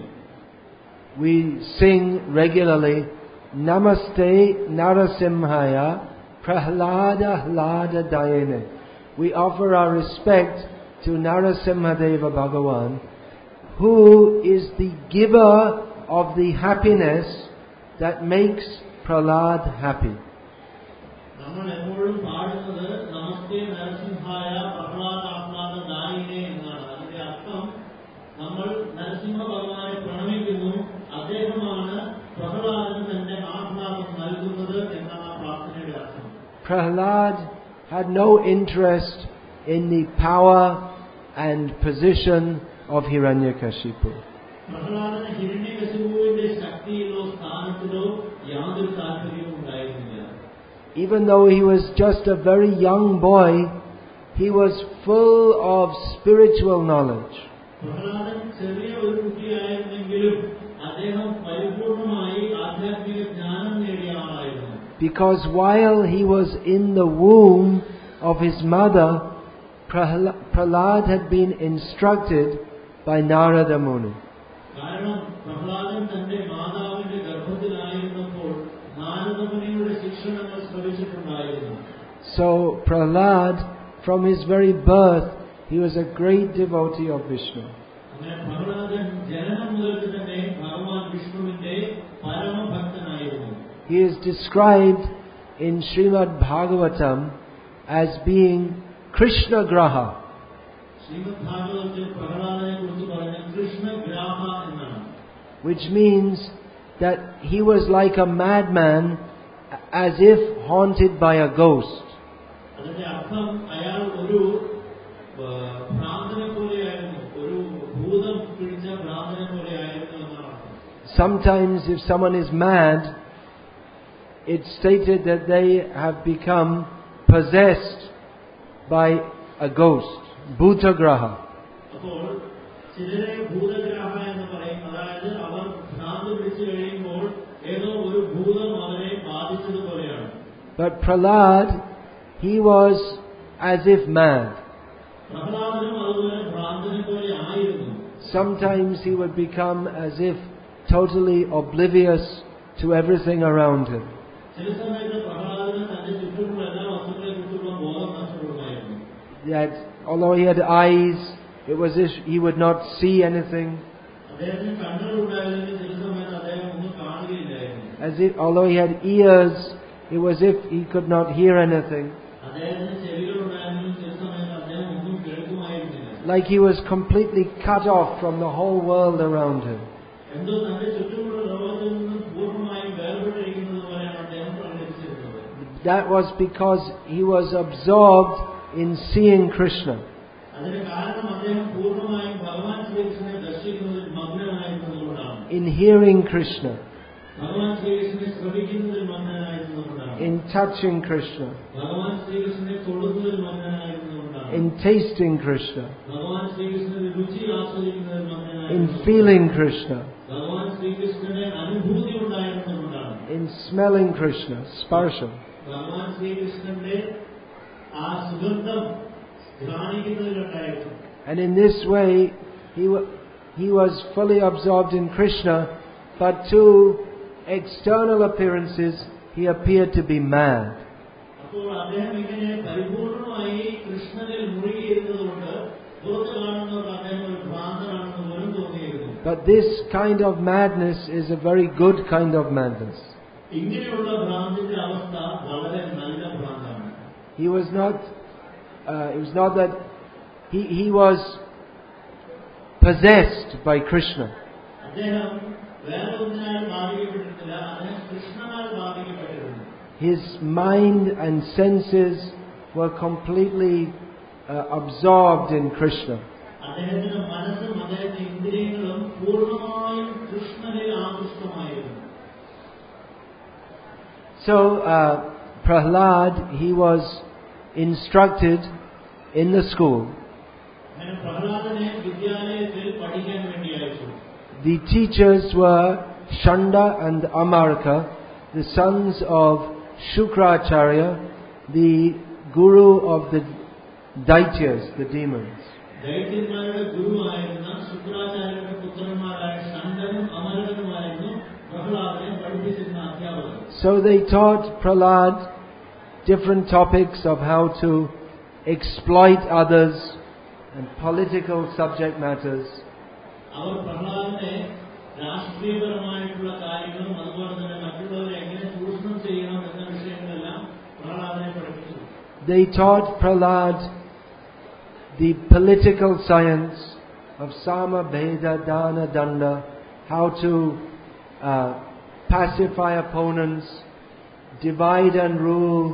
[SPEAKER 1] We sing regularly, Namaste Narasimhaya Prahlada Hlada Dayane. We offer our respect to Narasimhadeva Bhagavan, who is the giver of the happiness that makes Prahlad happy.
[SPEAKER 2] നമ്മൾ എപ്പോഴും പാടുന്നത് നമസ്തേ നരസിംഹായ പ്രഹ്ലാദ ആഹ്ലാദ ദായിനെ എന്നാണ്. അതിന്റെ അർത്ഥം നമ്മൾ നരസിംഹ ഭഗവാനെ പ്രണമിക്കുന്നു, അദ്ദേഹമാണ് പ്രഹ്ലാദന് തന്റെ ആഹ്ലാദം നൽകുന്നത് എന്നാണ് ആ പ്രാർത്ഥനയുടെ അർത്ഥം.
[SPEAKER 1] Prahlad had no interest in the power and position of Hiranyakashipu.
[SPEAKER 2] പ്രഹ്ലാദന് ഹിരണ്യകശിപുവിന്റെ ശക്തിയിലോ സ്ഥാനത്തിലോ യാതൊരു താല്പര്യവും ഉണ്ടായിരുന്നില്ല.
[SPEAKER 1] Even though he was just a very young boy, he was full of spiritual knowledge.
[SPEAKER 2] Prahladan ചെറിയ ഒരു കുട്ടിയായിരുന്നെങ്കിലും അദ്ദേഹം പരിപൂർണമായി ആധ്യാത്മിക ജ്ഞാനം നേടിയ ആളായിരുന്നു.
[SPEAKER 1] Because while he was in the womb of his mother, Prahlad had been instructed by Narada Muni.
[SPEAKER 2] കാരണം പ്രഹ്ലാദൻ തന്റെ മാതാവിന്റെ ഗർഭത്തിലായിരുന്നപ്പോൾ നാരദമുനിയുടെ ശിക്ഷണങ്ങൾ ശ്രവിച്ചിട്ടുണ്ടായിരുന്നു.
[SPEAKER 1] So Prahlad, from his very birth, he was a great devotee of Vishnu.
[SPEAKER 2] അങ്ങനെ പ്രഹ്ലാദൻ ജനനം മുതൽ തന്നെ ഭഗവാൻ വിഷ്ണുവിന്റെ പരമഭക്തനായിരുന്നു.
[SPEAKER 1] He is described in Srimad Bhagavatam as being Krishna Graha.
[SPEAKER 2] Shrimad ഭാഗവതത്തിൽ പ്രഹ്ലാദനെ കുറിച്ച് പറഞ്ഞ കൃഷ്ണ ഗ്രാഹ എന്നാണ്.
[SPEAKER 1] Which means that he was like a madman, as if haunted by a ghost.
[SPEAKER 2] അതിന്റെ അർത്ഥം അയാൾ ഒരു ഭ്രാന്തനെ പോലെയായിരുന്നു, ഒരു ഭൂതം പിടിച്ച ഭ്രാന്തനെ പോലെയായിരുന്നു എന്നാണ്.
[SPEAKER 1] Sometimes if someone is mad, it's stated that they have become possessed by a ghost, Bhutagraha.
[SPEAKER 2] അപ്പോൾ ചിലരെ ഭൂതഗ്രാഹ എന്ന് പറയും. അതായത് അവർ ഭ്രാന്ത് പിടിച്ചു കഴിയുമ്പോൾ ഏതോ ഒരു ഭൂതം അവരെ ബാധിച്ചതുപോലെയാണ്.
[SPEAKER 1] But Prahlad, he was as if mad.
[SPEAKER 2] പ്രഹ്ലാദനും അതുപോലെ ഭ്രാന്തനെ പോലെ ആയിരുന്നു.
[SPEAKER 1] Sometimes he would become as if totally oblivious to everything around him.
[SPEAKER 2] ചില സമയത്ത് പ്രഹ്ലാദന് തന്റെ ചുറ്റുമുള്ള എല്ലാ വസ്തുക്കളെ കുറിച്ചുള്ള ബോധം നഷ്ടപ്പെടുമായിരുന്നു.
[SPEAKER 1] That although he had eyes, it was as if he would not see anything.
[SPEAKER 2] അദ്ദേഹത്തിന് കണ്ണുകളുണ്ടായിരുന്നെങ്കിൽ ചില സമയത്ത് അദ്ദേഹം ഒന്നും കാണുകയില്ലായിരുന്നു.
[SPEAKER 1] As if, although he had ears, it was as if he could not hear anything.
[SPEAKER 2] അദ്ദേഹത്തിന് ചെവികളുണ്ടായിരുന്നെങ്കിൽ ചില സമയത്ത് അദ്ദേഹം ഒന്നും കേൾക്കുമായിരുന്നില്ല.
[SPEAKER 1] Like he was completely cut off from the whole world around him.
[SPEAKER 2] എന്തോ തന്റെ ചുറ്റുമുള്ള ലോകത്തിൽ നിന്നും പൂർണ്ണമായും വേർപെട്ടിരിക്കുന്നത് പോലെയാണ് അദ്ദേഹം പ്രകടിപ്പിച്ചിരുന്നത്.
[SPEAKER 1] That was because he was absorbed in seeing Krishna.
[SPEAKER 2] അതിന് കാരണം അദ്ദേഹം പൂർണ്ണമായും ഭഗവാൻ ശ്രീകൃഷ്ണനെ ദർശിക്കുന്നതിൽ മഗ്നനായിരുന്നതുകൊണ്ടാണ്.
[SPEAKER 1] In hearing Krishna.
[SPEAKER 2] ഭഗവാൻ ശ്രീകൃഷ്ണനെ ശ്രവിക്കുന്നതിൽ മഗ്നനായിരുന്നതുകൊണ്ടാണ്.
[SPEAKER 1] In touching Krishna.
[SPEAKER 2] ഭഗവാൻ ശ്രീകൃഷ്ണനെ തൊടുന്നതിൽ മഗ്നനായിരുന്നതുകൊണ്ടാണ്.
[SPEAKER 1] In tasting Krishna.
[SPEAKER 2] ഭഗവാൻ ശ്രീകൃഷ്ണന്റെ രുചി ആസ്വദിക്കുന്നതിൽ മഗ്നനായിരുന്നു.
[SPEAKER 1] In feeling Krishna.
[SPEAKER 2] ഭഗവാൻ ശ്രീകൃഷ്ണന്റെ അനുഭൂതി ഉണ്ടായിരുന്നതുകൊണ്ടാണ്.
[SPEAKER 1] In smelling Krishna, sparsha.
[SPEAKER 2] ഭഗവാൻ ശ്രീകൃഷ്ണന്റെ ആ സുഗന്ധം ഘ്രാണിക്കുന്നതിലുണ്ടായിരുന്നു.
[SPEAKER 1] And in this way, he wa- he was fully absorbed in Krishna, but to external appearances, he appeared to be mad.
[SPEAKER 2] അപ്പോൾ അദ്ദേഹം ഇങ്ങനെ പരിപൂർണമായി കൃഷ്ണനിൽ മുഴുകിയിരുന്നതുകൊണ്ട് പുറത്ത് കാണുന്നവർക്ക് അദ്ദേഹം ഒരു ഭ്രാന്തനാണെന്ന് പോലും തോന്നിയിരുന്നു.
[SPEAKER 1] But this kind of madness is a very good kind of madness.
[SPEAKER 2] ഇങ്ങനെയുള്ള ഭ്രാന്തിന്റെ അവസ്ഥ വളരെ നല്ല ഭ്രാന്താണ്.
[SPEAKER 1] He was not. Uh, it was not that he he was possessed by Krishna.
[SPEAKER 2] അദ്ദേഹം വേറെ ഒന്നിനാൽ ബാധിക്കപ്പെട്ടിട്ടില്ല, അദ്ദേഹം കൃഷ്ണനാൽ ബാധിക്കപ്പെട്ടിരുന്നു.
[SPEAKER 1] His mind and senses were completely uh, absorbed in Krishna.
[SPEAKER 2] അദ്ദേഹത്തിന്റെ മനസ്സും അദ്ദേഹത്തിന്റെ ഇന്ദ്രിയങ്ങളും പൂർണ്ണമായും കൃഷ്ണനിൽ ആകൃഷ്ടമായിരുന്നു.
[SPEAKER 1] So uh, Prahlad, he was instructed in the school.
[SPEAKER 2] അങ്ങനെ പ്രഹ്ലാദനെ വിദ്യാലയത്തിൽ പഠിക്കാൻ വേണ്ടി അയച്ചു.
[SPEAKER 1] The teachers were Shanda and Amarka, the sons of Shukracharya, the guru of the Daityas, the demons.
[SPEAKER 2] ദൈത്യന്മാരുടെ ഗുരുവായിരുന്ന ശുക്രാചാര്യരുടെ പുത്രന്മാരായ ശണ്ടനും അമരകനുമായിരുന്നു പ്രഹ്ലാദനെ പഠിപ്പിച്ചിരുന്ന അധ്യാപകർ.
[SPEAKER 1] So they taught Prahlad different topics of how to exploit others and political subject matters.
[SPEAKER 2] അവർ പ്രഹ്ലാദനെ രാഷ്ട്രീയപരമായിട്ടുള്ള കാര്യങ്ങളും അതുപോലെ തന്നെ മറ്റുള്ളവരെ എങ്ങനെ ചൂഷണം ചെയ്യണം എന്ന വിഷയങ്ങളെല്ലാം പ്രഹ്ലാദനെ പഠിപ്പിച്ചു.
[SPEAKER 1] They taught Prahlad the political science of Sama, Bheda, Dana, Danda, how to uh, pacify opponents, divide and rule,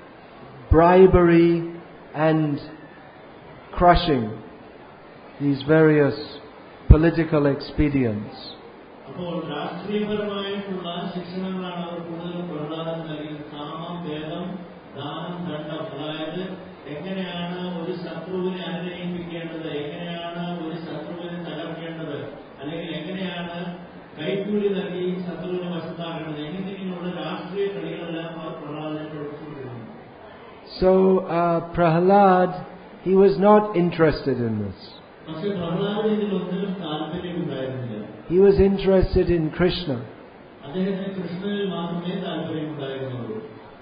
[SPEAKER 1] bribery and crushing, these various political expedients.
[SPEAKER 2] അപ്പോൾ രാഷ്ട്രീയപരമായിട്ടുള്ള ശിക്ഷണങ്ങളാണ് അവർ കൂടുതലും പ്രഹ്ലാദൻ നൽകിയത്. സാമം, ഭേദം, ദാനം, ദണ്ഡം, അതായത് എങ്ങനെയാണ് ഒരു ശത്രുവിനെ അനുനയിപ്പിക്കേണ്ടത്, എങ്ങനെയാണ് ഒരു ശത്രുവിനെ തകർക്കേണ്ടത്, അല്ലെങ്കിൽ എങ്ങനെയാണ് കൈക്കൂലി നൽകി ശത്രുവിനെ വശത്താക്കേണ്ടത്, എന്നിങ്ങനെയുള്ള രാഷ്ട്രീയ കളികളെല്ലാം അവർ പ്രഹ്ലാദനെ പഠിപ്പിച്ചുകൊണ്ടിരുന്നു.
[SPEAKER 1] So uh, Prahlad, he was not interested in this.
[SPEAKER 2] പക്ഷെ പ്രഹ്ലാദന് ഇതിലൊന്നിലും താല്പര്യമുണ്ടായിരുന്നില്ല.
[SPEAKER 1] He was interested in Krishna.
[SPEAKER 2] അദ്ദേഹത്തിന് കൃഷ്ണനിൽ മാത്രമേ താല്പര്യമുണ്ടായിരുന്നുള്ളൂ.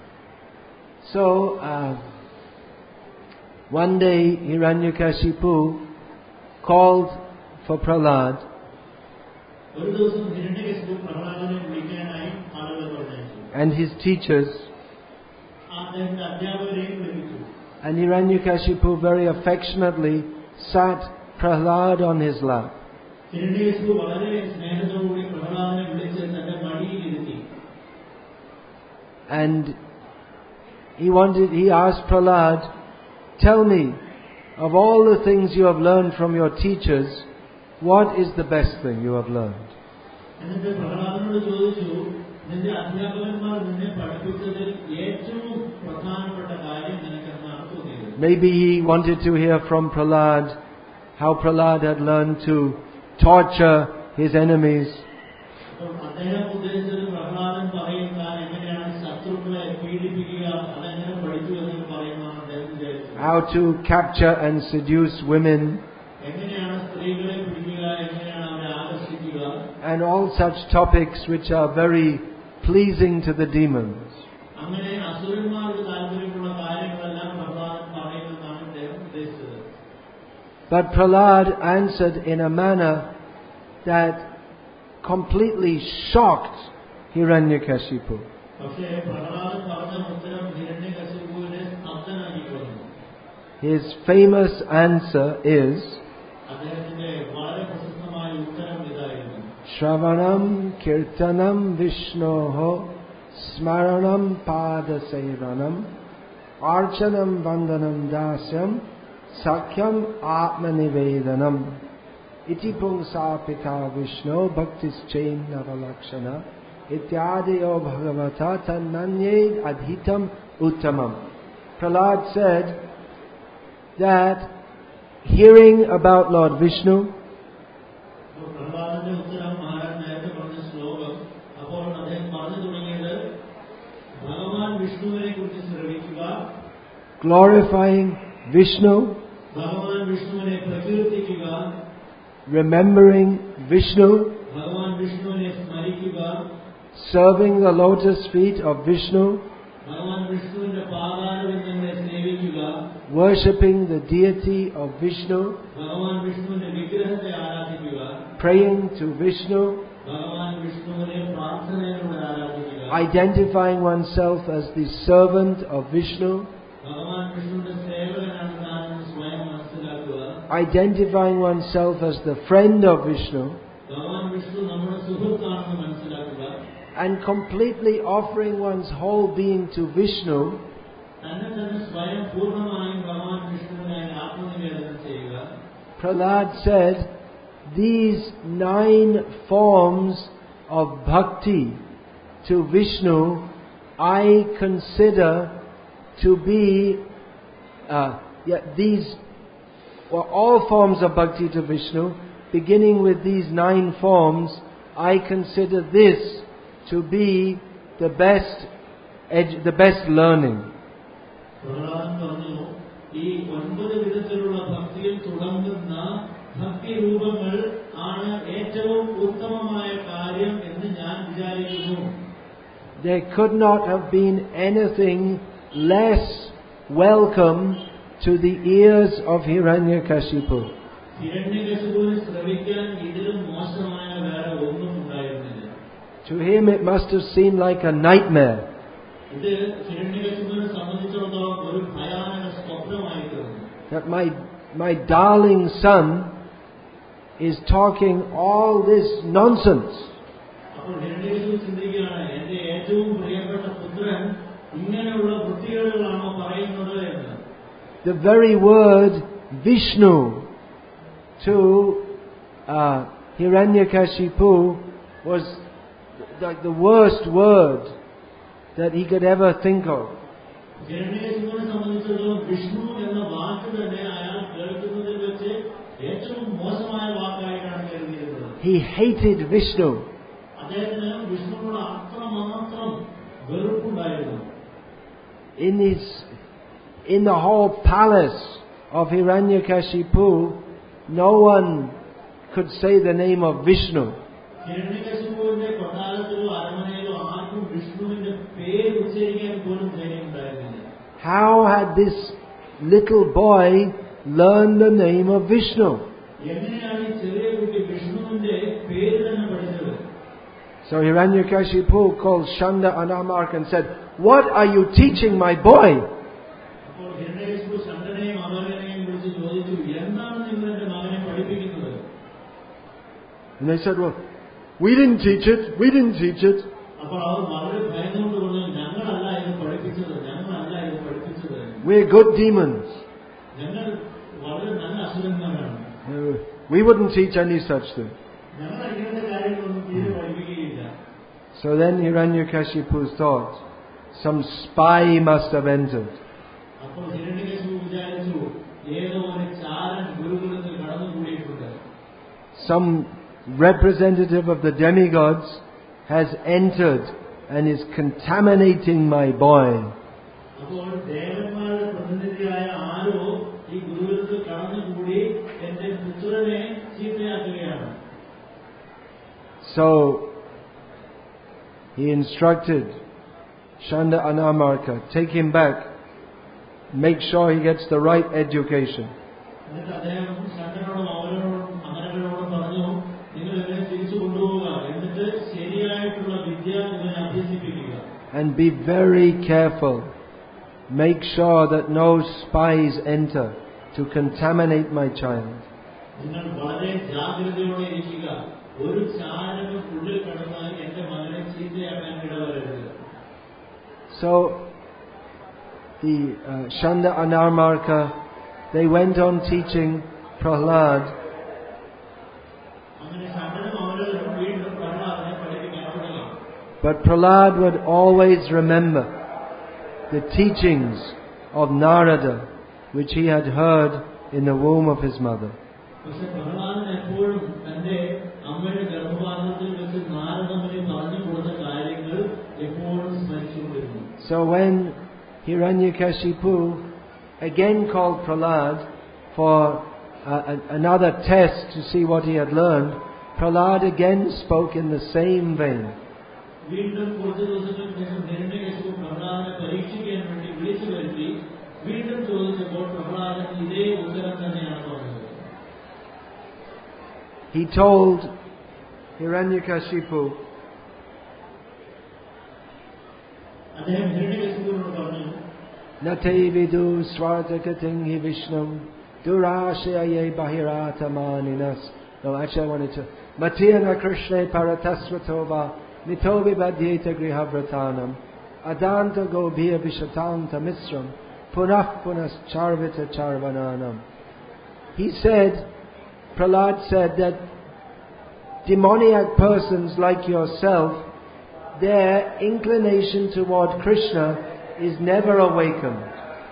[SPEAKER 1] So uh, one day Hiranyakashipu called for Prahlad.
[SPEAKER 2] ഒരു ദിവസം ഹിരണ്യകശിപു പ്രഹ്ലാദനെ വിളിക്കാനായി ആളുകൾ പറഞ്ഞയച്ചു.
[SPEAKER 1] And his teachers.
[SPEAKER 2] അദ്ദേഹത്തിന്റെ അധ്യാപകരെയും വിളിച്ചു.
[SPEAKER 1] And Hiranyakashipu very affectionately sat Prahlad on his lap.
[SPEAKER 2] Hiranyakashipu വളരെ സ്നേഹത്തോടുകൂടി പ്രഹ്ലാദനെ വിളിച്ച് തന്റെ മടിയിൽ ഇരുത്തി.
[SPEAKER 1] And he wanted, he asked Prahlad, tell me, of all the things you have learned from your teachers, what is the best thing you have learned?
[SPEAKER 2] എന്നിട്ട് പ്രഹ്ലാദനോട് ചോദിച്ചു, നിന്റെ അധ്യാപകന്മാർ നിന്നെ പഠിപ്പിച്ചതിൽ ഏറ്റവും പ്രധാനപ്പെട്ട കാര്യം നിനക്ക് എന്താണ് തോന്നിയത്?
[SPEAKER 1] Maybe he wanted to hear from Prahlad how Prahlad had learned to torture his enemies.
[SPEAKER 2] അപ്പോൾ അദ്ദേഹം ഉദ്ദേശിച്ചത് പ്രഹ്ലാദൻ പറയും താൻ എങ്ങനെയാണ് ശത്രുക്കളെ പീഡിപ്പിക്കുക, അതെങ്ങനെ പഠിച്ചു എന്ന് പറയുന്നതാണ് അദ്ദേഹം വിചാരിച്ചത്.
[SPEAKER 1] How to capture and seduce women.
[SPEAKER 2] എങ്ങനെയാണ് സ്ത്രീകളെ പിടിക്കുക, എങ്ങനെയാണ് അവരെ ആകർഷിക്കുക.
[SPEAKER 1] And all such topics which are very pleasing to the demons.
[SPEAKER 2] അങ്ങനെ അസുരന്മാർക്ക് താല്പര്യമുള്ള കാര്യങ്ങളെല്ലാം പ്രഹ്ലാദൻ പറയുന്നതാണ് അദ്ദേഹം ഉദ്ദേശിച്ചത്.
[SPEAKER 1] But Prahlad answered in a manner that completely shocked Hiranyakashipu.
[SPEAKER 2] പക്ഷേ പ്രഹ്ലാദൻ പറഞ്ഞ ഉത്തരം ഹിരണ്യകശിപുവിനെ സ്തബ്ധനാക്കിക്കളഞ്ഞു.
[SPEAKER 1] His famous answer is,
[SPEAKER 2] അദ്ദേഹത്തിന്റെ വളരെ പ്രശസ്തമായ ഉത്തരം ഇതായിരുന്നു:
[SPEAKER 1] Shravanam kirtanam Vishnoho smaranam padasevanam archanam vandanam dasyam sakyam atmanivedanam iti pungsa pita Vishno bhaktischain navalakshana ityadiyo bhagavata tannanyed adhitam uttamam. Prahlad said that hearing about Lord Vishnu,
[SPEAKER 2] പ്രഹ്ലാദന്റെ ഉത്തരം മഹാരാജ് നേരത്തെ പറഞ്ഞ ശ്ലോകം. അപ്പോൾ അദ്ദേഹം പറഞ്ഞു തുടങ്ങിയത് ഭഗവാൻ വിഷ്ണുവിനെ കുറിച്ച് ശ്രവിക്കുക,
[SPEAKER 1] glorifying Vishnu,
[SPEAKER 2] ഭഗവാൻ വിഷ്ണുവിനെ പ്രകീർത്തിക്കുക,
[SPEAKER 1] remembering Vishnu,
[SPEAKER 2] ഭഗവാൻ വിഷ്ണുവിനെ സ്മരിക്കുക,
[SPEAKER 1] serving the lotus feet of Vishnu,
[SPEAKER 2] ഭഗവാൻ വിഷ്ണുവിന്റെ പാതാരവിന്ദങ്ങളെ സേവിക്കുക,
[SPEAKER 1] worshipping the deity of Vishnu,
[SPEAKER 2] ഭഗവാൻ വിഷ്ണുവിന്റെ വിഗ്രഹത്തെ ആരാധിക്കുക,
[SPEAKER 1] praying to Vishnu,
[SPEAKER 2] ഭഗവാൻ വിഷ്ണുവിനെ പ്രാർത്ഥനയിലൂടെ ആരാധിക്കുക,
[SPEAKER 1] identifying oneself as the servant of Vishnu,
[SPEAKER 2] ഭഗവാൻ വിഷ്ണുവിന്റെ സേവകനാണ് താനെന്ന് സ്വയം മനസ്സിലാക്കുക,
[SPEAKER 1] identifying oneself as the friend of Vishnu,
[SPEAKER 2] ഭഗവാൻ വിഷ്ണു നമ്മുടെ സുഹൃത്താണെന്ന് മനസ്സിലാക്കുക,
[SPEAKER 1] and completely offering one's whole being to Vishnu,
[SPEAKER 2] തന്നെ തന്നെ സ്വയം പൂർണ്ണമായും ഭഗവാൻ വിഷ്ണുവിനായി ആത്മനിവേദനം ചെയ്യുക.
[SPEAKER 1] Prahlad said, these nine forms of bhakti to Vishnu I consider to be uh, yeah, these well, all forms of bhakti to Vishnu, beginning with these nine forms, I consider this to be the best edu- the best learning.
[SPEAKER 2] Prahladan പറഞ്ഞു, ഈ ഒൻപത് വിധത്തിലുള്ള ഭക്തിയിൽ തുടങ്ങുന്ന ഭക്തി രൂപങ്ങൾ ആണ് ഏറ്റവും ഉത്തമമായ കാര്യം എന്ന് ഞാൻ വിചാരിക്കുന്നു.
[SPEAKER 1] There could not have been anything less welcome to the ears of Hiranyakashipu.
[SPEAKER 2] ഹിരണ്യകശിപുവിനെ ശ്രവിക്കാൻ ഇതിലും മോശമായ വേറെ ഒന്നും ഉണ്ടായിരുന്നില്ല.
[SPEAKER 1] To him it must have seemed like a nightmare.
[SPEAKER 2] ഇത് ഹിരണ്യകശിപുവിനെ സംബന്ധിച്ചിടത്തോളം ഒരു ഭയാനക സ്വപ്നമായി തീർന്നു.
[SPEAKER 1] That my my darling son is talking all this nonsense.
[SPEAKER 2] അപ്പോൾ ഹിരണ്യകശിപു ചിന്തിക്കുകയാണ്, എന്റെ ഏറ്റവും പ്രിയപ്പെട്ട പുത്രൻ ഇങ്ങനെയുള്ള വൃത്തികേടുകളാണോ പറയുന്നത് എന്ന്.
[SPEAKER 1] The very word Vishnu to uh, Hiranyakashipu was like the worst word that he could ever think of.
[SPEAKER 2] ഹിരണ്യകശിപുവിനെ സംബന്ധിച്ചിടത്തോളം വിഷ്ണു എന്ന വാക്ക് തന്നെ അയാൾ കേൾക്കുന്നതിൽ വെച്ച് ഏറ്റവും മോശമായ വാക്കായിട്ടാണ് കരുതിയിരുന്നത്.
[SPEAKER 1] He hated Vishnu.
[SPEAKER 2] അദ്ദേഹത്തിന് വിഷ്ണുവിനോട് അത്രമാത്രം വെറുപ്പുണ്ടായിരുന്നു.
[SPEAKER 1] In his, in the whole palace of Hiranyakashipu, no one could say the name of Vishnu.
[SPEAKER 2] ഹിരണ്യകശിപുവിന്റെ കൊട്ടാരത്തിലോ അരമനയിലോ ആർക്കും വിഷ്ണുവിന്റെ പേര് ഉച്ചരിക്കാൻ പോലും ധൈര്യമുണ്ടായിരുന്നില്ല.
[SPEAKER 1] How had this little boy learned the name of Vishnu?
[SPEAKER 2] എങ്ങനെയാണ് ഈ ചെറിയ കുട്ടി വിഷ്ണുവിന്റെ പേര് തന്നെ പഠിച്ചത്?
[SPEAKER 1] So Hiranyakashipu called Shanda and Amark and said, "What are you teaching my boy?"
[SPEAKER 2] അപ്പോൾ ഹിരണ്യകശിപു ശണ്ഡനെയും അമരനെയും വിളിച്ച് ചോദിച്ചു, എന്താണ് നിങ്ങൾ എന്റെ മകനെ പഠിപ്പിക്കുന്നത്?
[SPEAKER 1] And they said, "Well, we didn't teach it. We didn't teach it."
[SPEAKER 2] അപ്പോൾ അവർ വളരെ ഭയന്നുകൊണ്ട് പറഞ്ഞു, ഞങ്ങളല്ല ഇത് പഠിപ്പിച്ചത്, ഞങ്ങളല്ല ഇത് പഠിപ്പിച്ചത്.
[SPEAKER 1] We're good demons.
[SPEAKER 2] ഞങ്ങൾ വളരെ നല്ല അസുരന്മാരാണ്.
[SPEAKER 1] Uh, We wouldn't teach any such thing.
[SPEAKER 2] ഞങ്ങൾ ഇങ്ങനത്തെ കാര്യങ്ങളൊന്നും തീരെ പഠിപ്പിക്കുകയില്ല.
[SPEAKER 1] So then Hiranyakashipu thought, some spy must have entered.
[SPEAKER 2] അപ്പോൾ ഹിരണ്യകശിപു വിചാരിച്ചു, ഏതോ ഒരു ചാരൻ ഗുരുകുലത്തിൽ കടന്നുകൂടിയിട്ടുണ്ട്.
[SPEAKER 1] Some representative of the demigods has entered and is contaminating my boy.
[SPEAKER 2] അപ്പോൾ ദേവന്മാരുടെ പ്രതിനിധിയായ ആരോ ഈ ഗുരുകുലത്തിൽ കടന്നുകൂടി എന്റെ പുത്രനെ ചീത്തയാക്കുകയാണ്.
[SPEAKER 1] So he instructed Shanda and Amarka, take him back, make sure he gets the right education.
[SPEAKER 2] എന്നിട്ട് അദ്ദേഹം ശണ്ഡനോടും അവരോടും അമരകളോടും പറഞ്ഞു, നിങ്ങൾ ഇവരെ തിരിച്ചു കൊണ്ടുപോവുക, എന്നിട്ട് ശരിയായിട്ടുള്ള വിദ്യ ഇവനെ അഭ്യസിപ്പിക്കുക.
[SPEAKER 1] And be very careful. Make sure that no spies enter to contaminate my child.
[SPEAKER 2] നിങ്ങൾ വളരെ ജാഗ്രതയോടെ ഇരിക്കുക, ഒരു ചാരനും ഉള്ളിൽ കടന്നാൽ എന്റെ മകനെ ചീത്തയാക്കാൻ ഇടവരരുത്.
[SPEAKER 1] So the uh, Shanda and Amarka, they went on teaching Prahlad.
[SPEAKER 2] അങ്ങനെ ശണ്ഡനും അവരും വീണ്ടും പ്രഹ്ലാദനെ പഠിപ്പിക്കാൻ തുടങ്ങി.
[SPEAKER 1] But Prahlad would always remember the teachings of Narada, which he had heard in the womb of his mother.
[SPEAKER 2] പക്ഷെ പ്രഹ്ലാദൻ എപ്പോഴും തന്റെ അമ്മയുടെ ഗർഭപാത്രത്തിൽ വെച്ച് നാരദമുനി പറഞ്ഞു കൊടുത്ത കാര്യങ്ങൾ എപ്പോഴും സ്മരിച്ചുകൊണ്ടിരുന്നു.
[SPEAKER 1] So when Hiranyakashipu again called Prahlad for uh, another test to see what he had learned, Prahlad again spoke in the same vein.
[SPEAKER 2] വീണ്ടും കുറച്ച് ദിവസങ്ങൾക്ക് ശേഷം ഹിരണ്യകശിപു പ്രഹ്ലാദനെ പരീക്ഷിക്കാൻ വേണ്ടി വിളിച്ചു വരുത്തി വീണ്ടും ചോദിച്ചപ്പോൾ പ്രഹ്ലാദൻ ഇതേ ഉത്തരം തന്നെയാണ് പറഞ്ഞത്.
[SPEAKER 1] He told Hiranyakashipu,
[SPEAKER 2] അദ്ദേഹം ഹിരണ്യകശിപുവിനോട് പറഞ്ഞു,
[SPEAKER 1] Nate vidu swartakating hi Vishnum durashaye bahirathamaninas. No, actually I wanted to. Matiyana Krishna paratasvatova mitovi badhyeta grihavratanam adanta gobhiya vishatanta misram punah punas charvita charvananam. He said, Prahlad said that demoniac persons like yourself, their inclination toward Krishna is never awakened.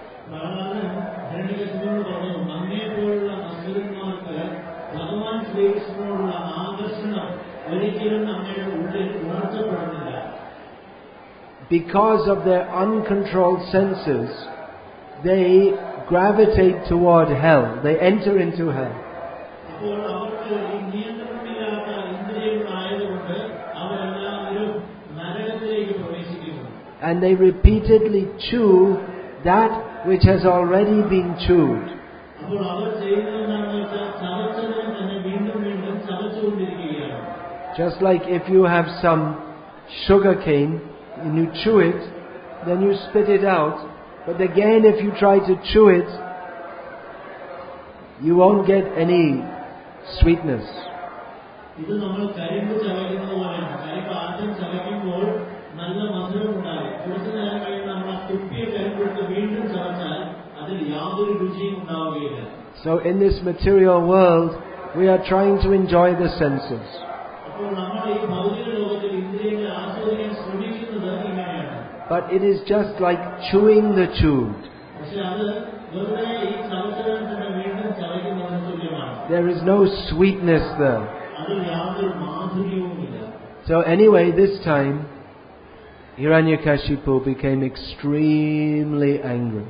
[SPEAKER 1] Because of their uncontrolled senses, they gravitate toward hell. They enter into hell. And they repeatedly chew that which has already been chewed. Just like if you have some sugar cane and you chew it, then you spit it out. But again, if you try to chew it, you won't get any sweetness. So in this material world, we are trying to enjoy the senses. But it is just like chewing the chewed. There is no sweetness there. So anyway, this time, Hiranyakashipu became extremely angry.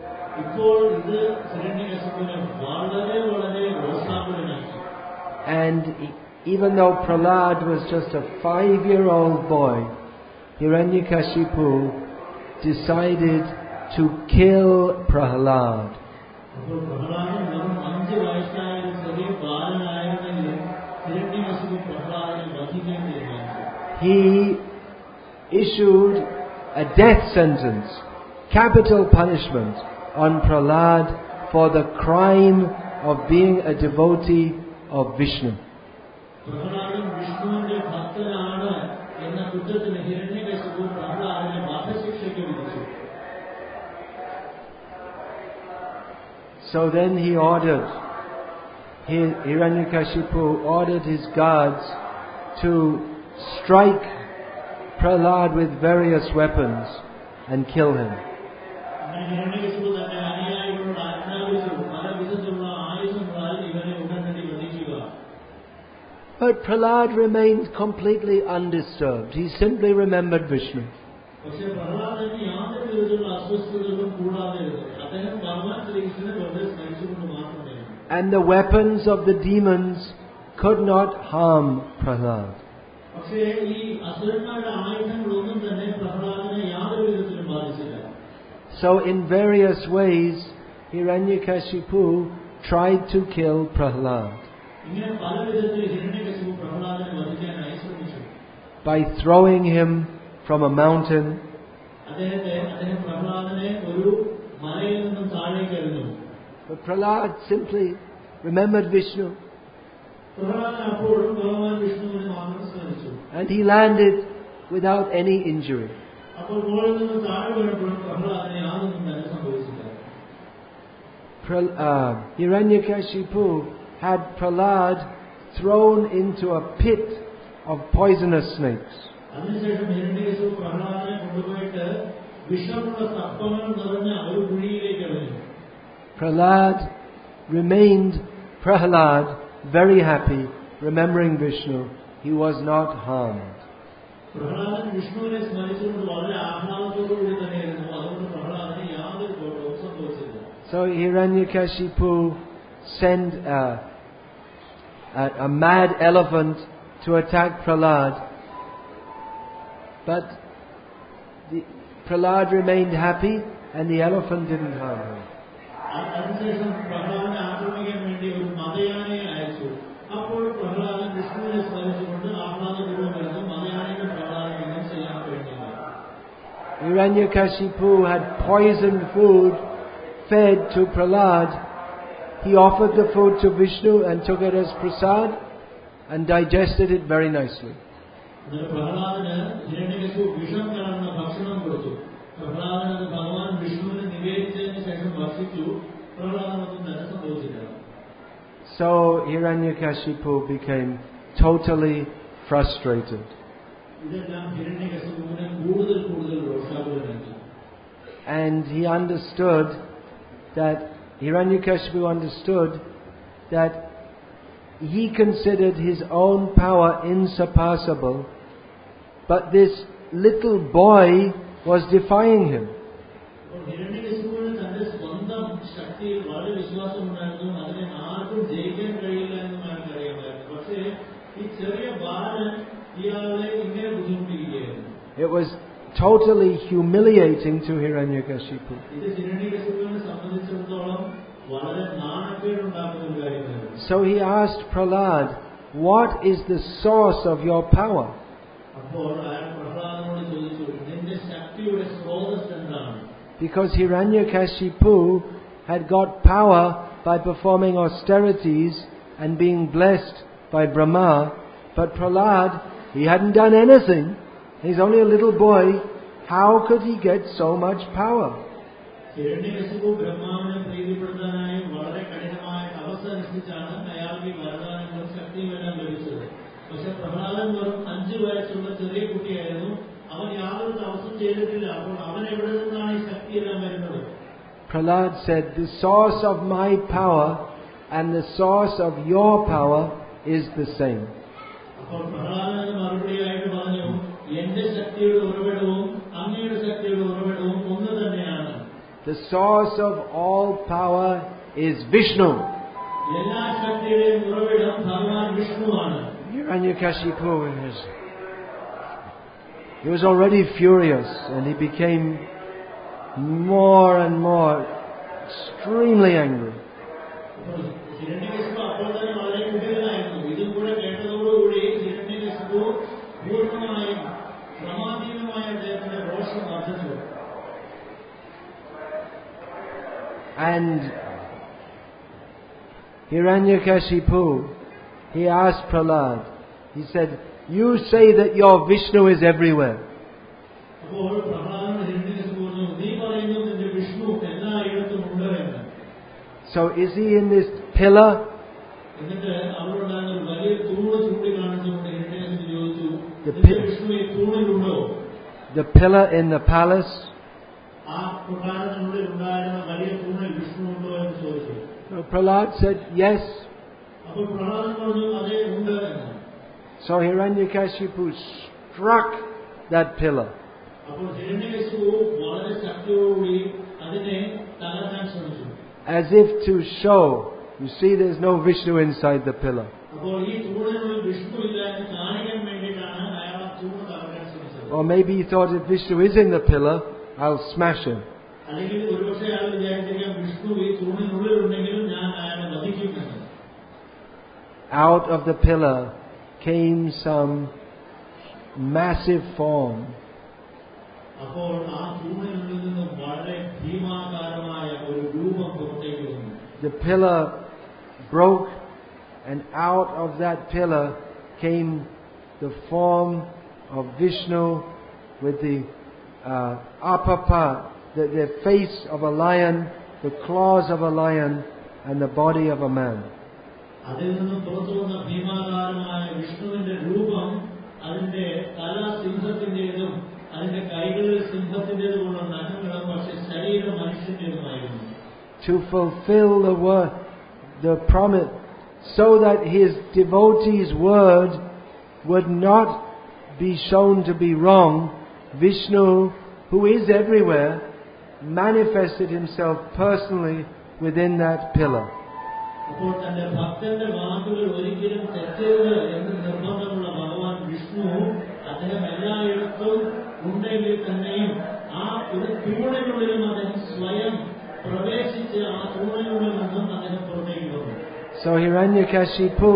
[SPEAKER 1] And even though Prahlad was just a five-year-old boy, Hiranyakashipu decided to kill Prahlad. He issued a death sentence, capital punishment on Prahlad for the crime of being a devotee of Vishnu. So then he ordered, Hiranyakashipu ordered his guards to strike Prahlad with various weapons and kill him. But Prahlad remained completely undisturbed. He simply remembered Vishnu. And the weapons of the demons could not harm Prahlad. So in various ways, Hiranyakashipu tried to kill Prahlad. By throwing him from a mountain, but Prahlad simply remembered Vishnu. And he landed without any injury. Uh, Hiranyakashipu had Prahlad thrown into a pit of poisonous snakes. Prahlad remained Prahlad very happy, remembering Vishnu. He was not harmed. So Hiranyakashipu sent a, a, a mad elephant to attack Prahlad. But the, Prahlad remained happy and the elephant didn't harm him.
[SPEAKER 2] അ- അതിനുശേഷം പ്രഹ്ലാദനെ ആക്രമിക്കാൻ വേണ്ടി ഒരു മതയാനയെ അയച്ചു. അപ്പോൾ പ്രഹ്ലാദൻ വിഷ്ണുവിനെ സ്മരിച്ചുകൊണ്ട് ആഹ്ലാദപൂർവ്വം വരുന്നു. മതയാനയുടെ പ്രഹ്ലാദൻ ഒന്നും ചെയ്യാൻ കഴിഞ്ഞില്ല.
[SPEAKER 1] Hiranyakashipu had poisoned food fed to Prahlad. He offered the food to Vishnu and took it as prasad and digested it very nicely.
[SPEAKER 2] എന്നിട്ട് പ്രഹ്ലാദന് ഹിരണ്യകശിപു വിഷം കലർന്ന ഭക്ഷണം കൊടുത്തു. പ്രഹ്ലാദൻ അത് ഭഗവാൻ വിഷ്ണുവിന് നിവേദിച്ചതിന് ശേഷം ഭക്ഷിച്ചു. പ്രഹ്ലാദനൊന്നും തന്നെ സംഭവിച്ചില്ല.
[SPEAKER 1] So Hiranyakashipu became totally frustrated.
[SPEAKER 2] ഇതെല്ലാം ഹിരണ്യകശിപുവിനെ കൂടുതൽ കൂടുതൽ രോഷാകുലനാക്കി.
[SPEAKER 1] And he understood that Hiranyakashipu understood that he considered his own power insurpassable, but this little boy was defying him.
[SPEAKER 2] അപ്പോൾ ഹിരണ്യകശിപുവിന് തന്റെ സ്വന്തം ശക്തിയിൽ വളരെ വിശ്വാസമുണ്ടായിരുന്നു. അതിനെ ആർക്കും ജയിക്കാൻ കഴിയില്ല എന്നും അയാൾക്ക് അറിയാമായിരുന്നു. പക്ഷേ ഈ ചെറിയ ബാലൻ ഇയാളെ ഇങ്ങനെ ബുദ്ധിമുട്ടിക്കുകയായിരുന്നു.
[SPEAKER 1] It was totally humiliating to Hiranyakashipu.
[SPEAKER 2] ഇത് ഹിരണ്യകശിപുവിനെ സംബന്ധിച്ചിടത്തോളം വളരെ നാണക്കേടുണ്ടാക്കുന്ന ഒരു കാര്യമായിരുന്നു.
[SPEAKER 1] So he asked Prahlad, "What is the source of your power?"
[SPEAKER 2] അപ്പോൾ അയാൾ പ്രഹ്ലാദനോട് ചോദിച്ചു, നിന്റെ ശക്തിയുടെ സ്രോതസ് എന്താണ്?
[SPEAKER 1] Because Hiranyakashipu had got power by performing austerities and being blessed by Brahma, but Prahlad, he hadn't done anything. He's only a little boy. How could he get so much power?
[SPEAKER 2] Hiranyakashipu ബ്രഹ്മാവിനെ പ്രീതിപ്പെടുത്താനായി വളരെ കഠിനമായ തപസ് അനുഷ്ഠിച്ചാണ് അയാൾക്ക് ഈ വരദാനങ്ങളും ശക്തിയും എല്ലാം ലഭിച്ചത്. പക്ഷെ പ്രഹ്ലാദൻ വെറും അഞ്ചു വയസ്സുള്ള ചെറിയ കുട്ടിയായിരുന്നു. അവൻ യാതൊരു തപസ്സും ചെയ്തിട്ടില്ല. അപ്പോൾ അവൻ എവിടെ നിന്നാണ് ഈ ശക്തിയെല്ലാം വരുന്നത്?
[SPEAKER 1] Prahlad said, "The source of my power and the source of your power is the same."
[SPEAKER 2] അപ്പോൾ പ്രഹ്ലാദൻ മറുപടിയായിട്ട് പറഞ്ഞു, എന്റെ ശക്തിയുടെ ഉറവിടവും അങ്ങയുടെ ശക്തിയുടെ ഉറവിടവും ഒന്ന് തന്നെയാണ്.
[SPEAKER 1] The source of all power is Vishnu.
[SPEAKER 2] എല്ലാ ശക്തിയുടെയും ഉറവിടം ഭഗവാൻ വിഷ്ണുവാണ്.
[SPEAKER 1] Hiranyakashipu is, he was already furious and he became more and more extremely angry.
[SPEAKER 2] അപ്പോൾ ഹിരണ്യകശിപു അപ്പോൾ തന്നെ വളരെ കുപിതനായിരുന്നു. ഇതും കൂടെ കേട്ടതോടുകൂടി ഹിരണ്യകശിപു പൂർണ്ണമായും ക്രമാതീതമായ അദ്ദേഹത്തിന്റെ രോഷം വർദ്ധിച്ചു.
[SPEAKER 1] And Hiranyakashipu, he asked Prahlad, he said, "You say that your Vishnu is everywhere.
[SPEAKER 2] അപ്പോൾ പ്രഹ്ലാദനോട് ഹിരണ്യകശിപു പറഞ്ഞു, നീ പറയുന്നു നിന്റെ വിഷ്ണു എല്ലായിടത്തും ഉണ്ട് എന്ന്.
[SPEAKER 1] So is he in this pillar?
[SPEAKER 2] എന്നിട്ട് അവിടെ ഉണ്ടായിരുന്ന ഒരു വലിയ തൂണ് ചൂണ്ടിക്കാണിച്ചുകൊണ്ട് ഹിരണ്യകശിപു ചോദിച്ചു,
[SPEAKER 1] The
[SPEAKER 2] നിന്റെ
[SPEAKER 1] pi-
[SPEAKER 2] വിഷ്ണു ഈ തൂണിലുണ്ടോ?
[SPEAKER 1] The pillar in the palace?"
[SPEAKER 2] ആ കൊട്ടാരത്തിനുള്ളിൽ ഉണ്ടായിരുന്ന വലിയ തൂണിൽ വിഷ്ണു ഉണ്ടോ എന്ന് ചോദിച്ചു.
[SPEAKER 1] So Prahlad said, "Yes."
[SPEAKER 2] അപ്പോൾ പ്രഹ്ലാദൻ പറഞ്ഞു, അതേ ഉണ്ട് എന്ന്.
[SPEAKER 1] So Hiranyakashipu struck that pillar.
[SPEAKER 2] അപ്പോൾ ഹിരണ്യകശിപു വളരെ ശക്തിയോടുകൂടി അതിനെ തകർക്കാൻ ശ്രമിച്ചു.
[SPEAKER 1] As if to show, you see there's no Vishnu inside the pillar.
[SPEAKER 2] അപ്പോൾ ഈ തൂണിനുള്ളിൽ വിഷ്ണു ഇല്ല എന്ന് കാണിക്കാൻ വേണ്ടിയിട്ടാണ് അയാൾ ആ തൂണ് തകർക്കാൻ ശ്രമിച്ചത്.
[SPEAKER 1] Or maybe he thought, if Vishnu is in the pillar, I'll smash him.
[SPEAKER 2] അല്ലെങ്കിൽ ഒരുപക്ഷെ അയാൾ വിചാരിച്ചിരിക്കാം, വിഷ്ണു ഈ തൂണിനുള്ളിൽ ഉണ്ടെങ്കിലും ഞാൻ അയാളെ വധിക്കുമെന്ന്.
[SPEAKER 1] Out of the pillar came some massive form.
[SPEAKER 2] അപ്പോൾ ആ തൂണിനുള്ളിൽ നിന്ന് വളരെ ഭീമാകാരമായ ഒരു രൂപം പുറത്തേക്ക് വന്നു.
[SPEAKER 1] The pillar broke, and out of that pillar came the form of Vishnu with the uh, upper part, the, the face of a lion, the claws of a lion, and the body of a man.
[SPEAKER 2] അതിൽ നിന്നും പുറത്തു വന്ന ഭീമാകാരമായ വിഷ്ണുവിന്റെ രൂപം അതിന്റെ തല സിംഹത്തിന്റേതും അതിന്റെ കൈകളിൽ സിംഹത്തിന്റേതുമുള്ള നഖങ്ങളും പക്ഷെ ശരീരം മനുഷ്യന്റേതുമായിരുന്നു.
[SPEAKER 1] To fulfill the word, the promise, so that his devotees' word would not be shown to be wrong, Vishnu, who is everywhere, manifested himself personally within that pillar.
[SPEAKER 2] അപ്പോൾ തന്റെ ഭക്തന്റെ വാക്കുകൾ ഒരിക്കലും തെറ്റരുത് എന്ന് നിർബന്ധമുള്ള ഭഗവാൻ വിഷ്ണു അദ്ദേഹം എല്ലായിടത്തും ഉണ്ടെങ്കിൽ തന്നെയും ആ ഒരു തൂണിനുള്ളിലും അദ്ദേഹം സ്വയം പ്രവേശിച്ച് ആ തൂണിനുള്ളിൽ നിന്നും അദ്ദേഹം പുറത്തേക്ക് വന്നു.
[SPEAKER 1] So Hiranyakashipu,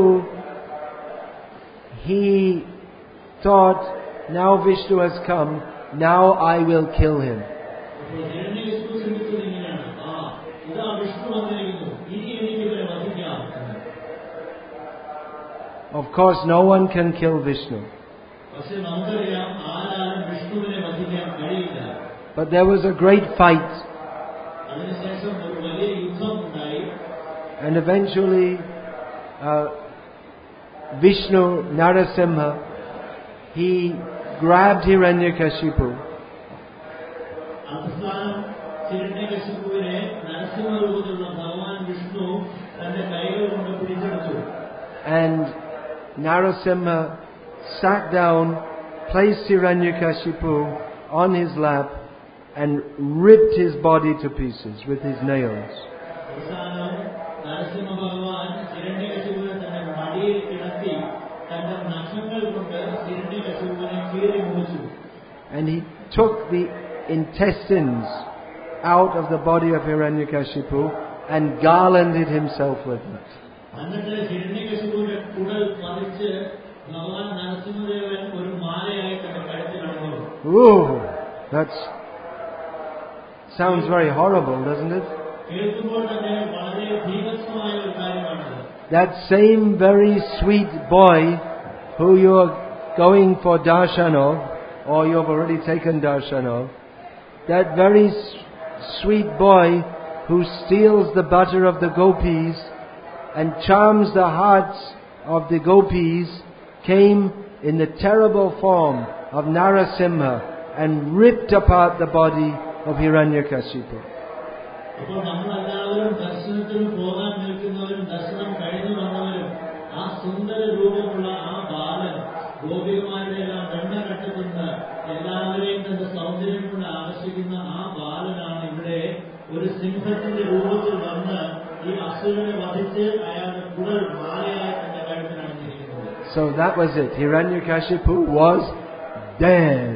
[SPEAKER 1] he thought, now Vishnu has come, now I will kill him. Of course, no one can kill Vishnu. But there was a great fight. And eventually, uh, Vishnu, Narasimha, he grabbed Hiranyakashipu. And Narasimha sat down, placed Hiranyakashipu on his lap, and ripped his body to pieces with his nails. And he took the intestines out of the body of Hiranyakashipu and garlanded himself with it. Ooh, that's sounds very horrible, doesn't it? That same very sweet boy who you are going for darshan of, or you have already taken darshan of, that very sweet boy who steals the butter of the gopis and charms the hearts of the gopis, came in the terrible form of Narasimha and ripped apart the body of Hiranyakashipu. So that was it. Hiranyakashipu was dead.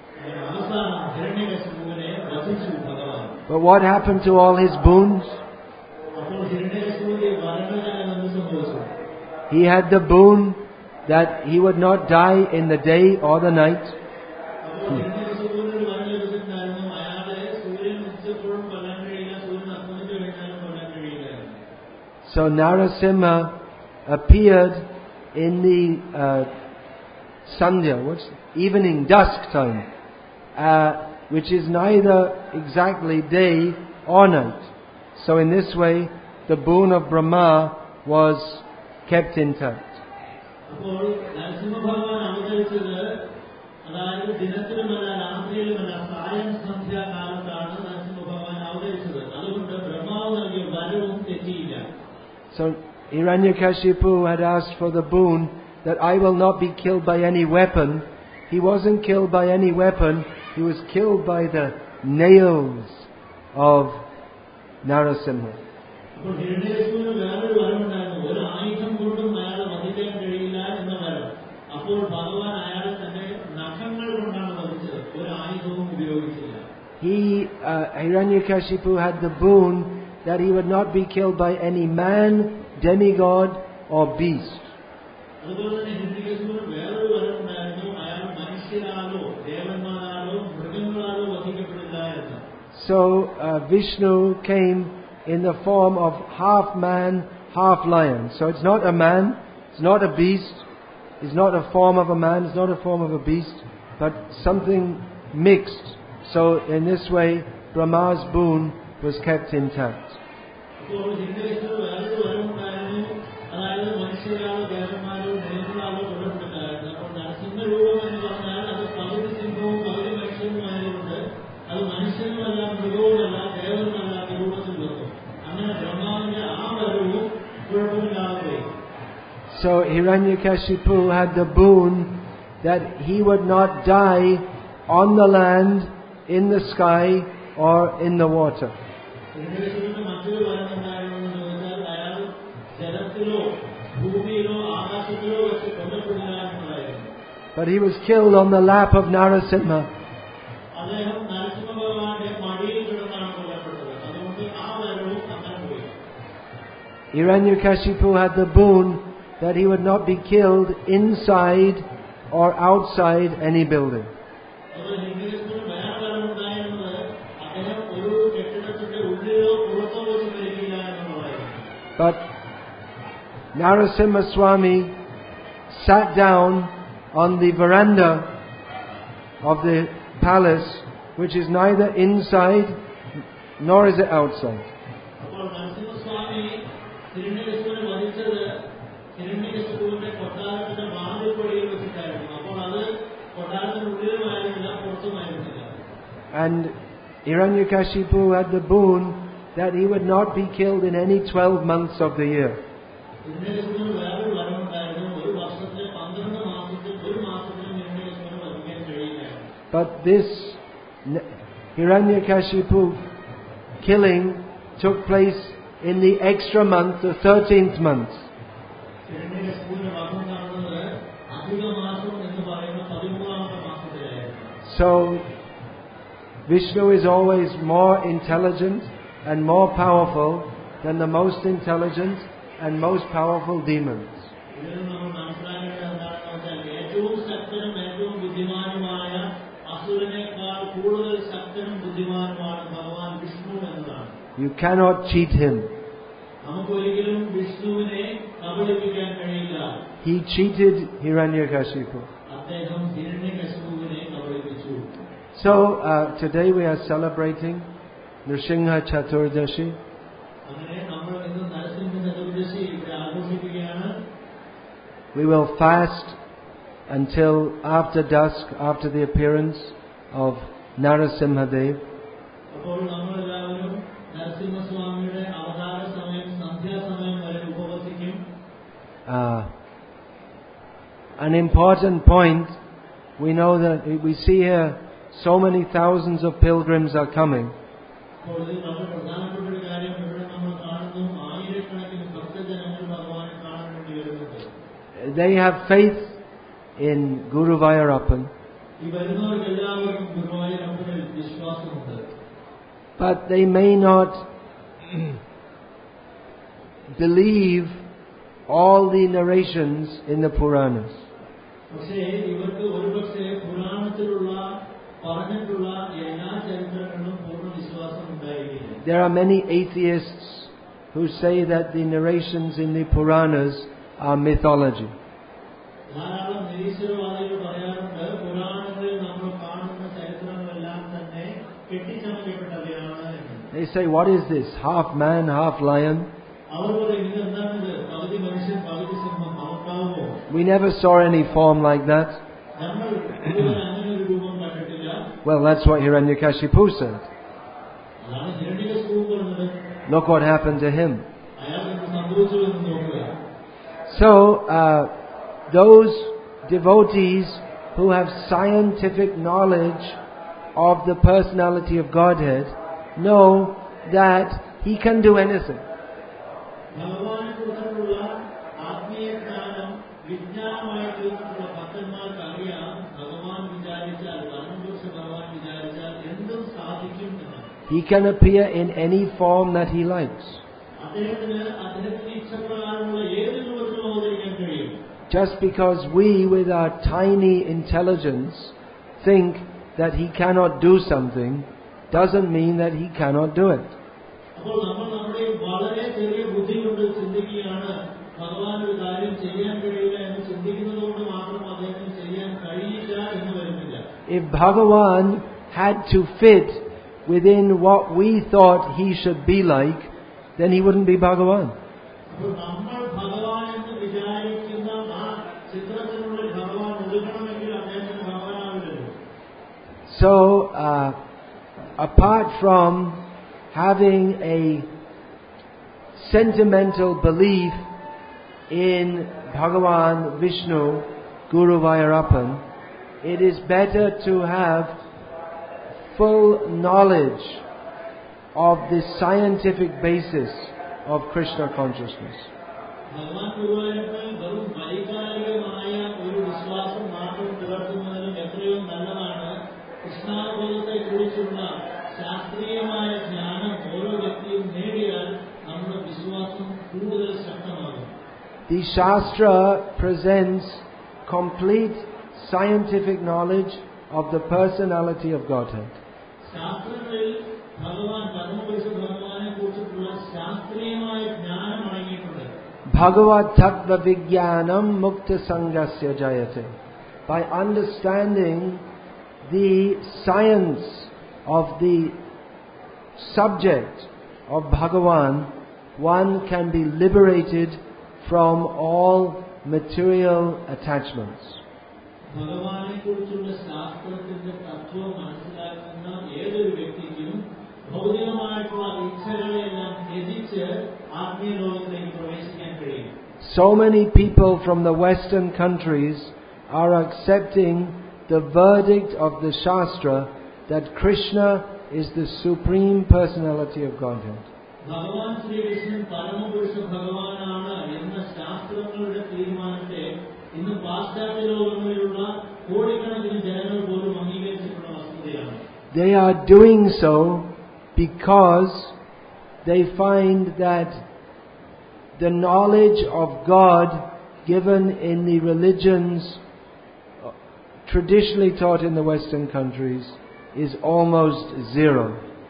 [SPEAKER 1] But what happened to all his boons? He had the boon that he would not die in the day or the night. So Narasimha appeared in the uh, Sandhya, what's evening, dusk time, uh, which is neither exactly day or night. So in this way, the boon of Brahma was kept intact. So Hiranyakashipu had asked for the boon that I will not be killed by any weapon. He wasn't killed by any weapon. He was killed by the nails of Narasimha. He, uh, Hiranyakashipu had the boon that he would not be killed by any man, demigod or beast. So uh, Vishnu came in the form of half man, half lion. So it's not a man, it's not a beast, it's not a form of a man, it's not a form of a beast, but something mixed. So in this way, Brahma's boon was kept intact. So Hiranyakashipu had the boon that he would not die on the land, in the sky, or in the water. but he was killed on the lap of Narasimha.
[SPEAKER 2] അദ്ദേഹം നരസിംഹ ഭഗവാന്റെ മടിയിൽ കിടന്നാണ് കൊല്ലപ്പെട്ടത്. അതുകൊണ്ട് ആ വരവും അങ്ങനെ പോയി.
[SPEAKER 1] Hiranyakashipu had the boon that he would not be killed inside or outside any building.
[SPEAKER 2] അതുപോലെ ഹിരണ്യകശിപുവിന് വേറെ വരമുണ്ടായിരുന്നത് അദ്ദേഹം ഒരു കെട്ടിടത്തിന്റെ ഉള്ളിലോ പുറത്തോ വെച്ച് മരിക്കില്ല എന്നുള്ളതായിരുന്നു.
[SPEAKER 1] But Narasimha Swami sat down on the veranda of the palace, which is neither inside nor is it outside.
[SPEAKER 2] അപ്പോൾ നരസിംഹസ്വാമി ഹിരണ്യകശിപുവിനെ വധിച്ചത് ഹിരണ്യകശിപുവിന്റെ കൊട്ടാരത്തിന്റെ വാതിൽപ്പടിയിൽ വെച്ചിട്ടായിരുന്നു. അപ്പോൾ അത് കൊട്ടാരത്തിന്റെ ഉള്ളിലുമായിരുന്നില്ല, പുറത്തുമായിരുന്നില്ല.
[SPEAKER 1] And Hiranyakashipu had the boon that he would not be killed in any twelve months of the year.
[SPEAKER 2] ഹിരണ്യകശിപുവിന് വേറൊരു വരമുണ്ടായിരുന്നു. ഒരു വർഷത്തിലെ പന്ത്രണ്ട് മാസത്തിൽ ഒരു മാസത്തിലും ഹിരണ്യകശിപുവിനെ വധിക്കാൻ കഴിയില്ലായിരുന്നു.
[SPEAKER 1] But this Hiranyakashipu killing took place in the extra month, the thirteenth month.
[SPEAKER 2] ഹിരണ്യകശിപുവിന്റെ വധം നടന്നത് അധിക മാസം എന്ന് പറയുന്ന പതിമൂന്നാമത്തെ മാസത്തിലായിരുന്നു.
[SPEAKER 1] So Vishnu is always more intelligent and more powerful than the most intelligent and most powerful demons.
[SPEAKER 2] ഇതിൽ നമ്മൾ മനസ്സിലാക്കേണ്ടത് എന്താണെന്ന് വെച്ചാൽ ഏറ്റവും ശക്തനും ഏറ്റവും ബുദ്ധിമാനുമായ അസുരനേക്കാൾ കൂടുതൽ ശക്തനും ബുദ്ധിമാനുമാണ് ഭഗവാൻ വിഷ്ണു എന്നതാണ്.
[SPEAKER 1] You cannot cheat him.
[SPEAKER 2] നമുക്കൊരിക്കലും വിഷ്ണുവിനെ കബളിപ്പിക്കാൻ കഴിയില്ല.
[SPEAKER 1] He cheated Hiranyakashipu.
[SPEAKER 2] അദ്ദേഹം ഹിരണ്യകശിപുവിനെ കബളിപ്പിച്ചു.
[SPEAKER 1] So uh, today we are celebrating Nrsimha Chaturdashi.
[SPEAKER 2] അങ്ങനെ നമ്മൾ ഇന്ന് നരസിംഹ ചതുർദശി ഇവിടെ ആഘോഷിക്കുകയാണ്.
[SPEAKER 1] We will fast until after dusk, after the appearance of Narasimha Dev.
[SPEAKER 2] അപ്പോൾ നമ്മളെല്ലാവരും നരസിംഹസ്വാമിയുടെ അവതാര സമയം സന്ധ്യാസമയം വരെ ഉപവസിക്കും.
[SPEAKER 1] Uh, an important point, we know that we see here so many thousands of pilgrims are coming.
[SPEAKER 2] അപ്പോൾ ഇതിൽ വളരെ പ്രധാനപ്പെട്ട ഒരു കാര്യം ഇവിടെ നമ്മൾ കാണുന്നു, ആയിരക്കണക്കിന് ഭക്തജനങ്ങൾ ഭഗവാനെ കാണാൻ വേണ്ടി വരുന്നുണ്ട്.
[SPEAKER 1] They have faith in Guru Vayarappan,
[SPEAKER 2] ഈ വരുന്നവർക്ക് എല്ലാവർക്കും ഗുരുവായൂരപ്പനിൽ വിശ്വാസമുണ്ട്.
[SPEAKER 1] but they may not believe all the narrations in the Puranas.
[SPEAKER 2] പക്ഷേ ഇവർക്ക് ഒരുപക്ഷെ പുരാണത്തിലുള്ള പറഞ്ഞിട്ടുള്ള എല്ലാ ചരിത്രങ്ങളിലും പൂർണ്ണ വിശ്വാസം ഉണ്ടായിരിക്കില്ല.
[SPEAKER 1] There are many atheists who say that the narrations in the Puranas are mythology.
[SPEAKER 2] ധാരാളം നിരീശ്വരവാദികൾ പറയാറുണ്ട് പുരാണങ്ങളിൽ നമ്മൾ കാണുന്ന ചരിത്രങ്ങളെല്ലാം തന്നെ കെട്ടിച്ചമയ്ക്കപ്പെട്ടവയാണ് എന്ന്.
[SPEAKER 1] They say, what is this? Half man, half lion?
[SPEAKER 2] അവർ പറയും ഇതെന്താണിത്, പകുതി മനുഷ്യൻ പകുതി സിംഹം, നമുക്കാവുമോ?
[SPEAKER 1] We never saw any form like that.
[SPEAKER 2] നമ്മൾ ഇതുവരെ അങ്ങനെ ഒരു രൂപം കണ്ടിട്ടില്ല.
[SPEAKER 1] Well, that's what Hiranyakashipu said.
[SPEAKER 2] അതാണ് ഹിരണ്യകശിപു പറഞ്ഞത്.
[SPEAKER 1] Look what happened to him.
[SPEAKER 2] അയാൾക്ക് സംഭവിച്ചു എന്ന് നോക്കുക.
[SPEAKER 1] So, uh, those devotees who have scientific knowledge of the personality of Godhead know that He can do anything.
[SPEAKER 2] ഭഗവാനെ കുറിച്ചിട്ടുള്ള ആത്മീയ ജ്ഞാനം വിജ്ഞാനമായി തീർന്നിട്ടുള്ള ഭക്തന്മാർക്ക് അറിയാം, ഭഗവാൻ വിചാരിച്ചാൽ, പരമപുരുഷ ഭഗവാൻ വിചാരിച്ചാൽ എന്തും സാധിക്കും എന്നാണ്.
[SPEAKER 1] He can appear in any form that He likes.
[SPEAKER 2] അദ്ദേഹത്തിന് അദ്ദേഹത്തിന്റെ ഇച്ഛപ്രകാരമുള്ള ഏത് രൂപത്തിലും അവതരിക്കാൻ കഴിയും.
[SPEAKER 1] Just because we, with our tiny intelligence, think that He cannot do something, doesn't mean that He cannot do it.
[SPEAKER 2] അപ്പോൾ നമ്മൾ നമ്മുടെ വളരെ ചെറിയ ബുദ്ധി കൊണ്ട് ചിന്തിക്കുകയാണ് ഭഗവാൻ ഒരു കാര്യം ചെയ്യാൻ കഴിയില്ല എന്ന് ചിന്തിക്കുന്നത് കൊണ്ട് മാത്രം അദ്ദേഹത്തിന് ചെയ്യാൻ കഴിയില്ല എന്ന് വരുന്നില്ല.
[SPEAKER 1] If Bhagavan had to fit within what we thought He should be like, then He wouldn't be Bhagavan.
[SPEAKER 2] അപ്പോൾ നമ്മൾ ഭഗവാൻ എന്ന് വിചാരിക്കുന്ന ആ ചിത്രത്തിനുള്ളിൽ ഭഗവാൻ ഒതുക്കണമെങ്കിൽ അദ്ദേഹത്തിന് ഭഗവാനാവില്ലല്ലോ.
[SPEAKER 1] So, uh, apart from having a sentimental belief in Bhagavan Vishnu, Guru Vayarappan, it is better to have full knowledge of the scientific basis of Krishna consciousness.
[SPEAKER 2] ഭഗവാൻ ഗുരുവായൂരപ്പൻ വെറും വൈകാരികമായ ഒരു വിശ്വാസം മാത്രം പുലർത്തുന്നതിലും എത്രയോ നല്ലതാണ് കൃഷ്ണാവബോധത്തെ കുറിച്ചുള്ള ശാസ്ത്രീയമായ ജ്ഞാനം ഓരോ വ്യക്തിയും നേടിയാൽ നമ്മുടെ വിശ്വാസം കൂടുതൽ ശക്തമാകും.
[SPEAKER 1] The Shastra presents complete scientific knowledge of the personality of Godhead.
[SPEAKER 2] ശാസ്ത്രങ്ങളിൽ ഭഗവാൻ പരമപുരുഷ ഭഗവാനെ കുറിച്ചുള്ള ശാസ്ത്രീയമായ ജ്ഞാനം അടങ്ങിയിട്ടുണ്ട്.
[SPEAKER 1] Bhagavad Tattva Vijnanam Mukta Sangasya Jayate. By understanding the science of the subject of Bhagavan, one can be liberated from all material attachments.
[SPEAKER 2] ഭഗവാനെ കുറിച്ചുള്ള ശാസ്ത്രത്തിന്റെ തത്വം മനസ്സിലാക്കുന്ന ഏതൊരു വ്യക്തിക്കും ഭൗതികമായിട്ടുള്ള ഇച്ഛകളെല്ലാം ത്യജിച്ച് ആത്മീയ ലോകത്തിലേക്ക് പ്രവേശിക്കാൻ കഴിയും.
[SPEAKER 1] So many people from the Western countries are accepting the verdict of the Shastra that Krishna is the Supreme Personality of Godhead.
[SPEAKER 2] ഭഗവാൻ ശ്രീകൃഷ്ണൻ പരമപുരുഷ ഭഗവാനാണ് എന്ന ശാസ്ത്രങ്ങളുടെ തീരുമാനത്തെ ഇന്ന് പാശ്ചാത്യ ലോകങ്ങളിലുള്ള കോടിക്കണക്കിന് ജനങ്ങൾ പോലും അംഗീകരിച്ചിട്ടുള്ള വസ്തുതയാണ്.
[SPEAKER 1] They are doing so because they find that the knowledge of God given in the religions traditionally taught in the Western countries is almost zero.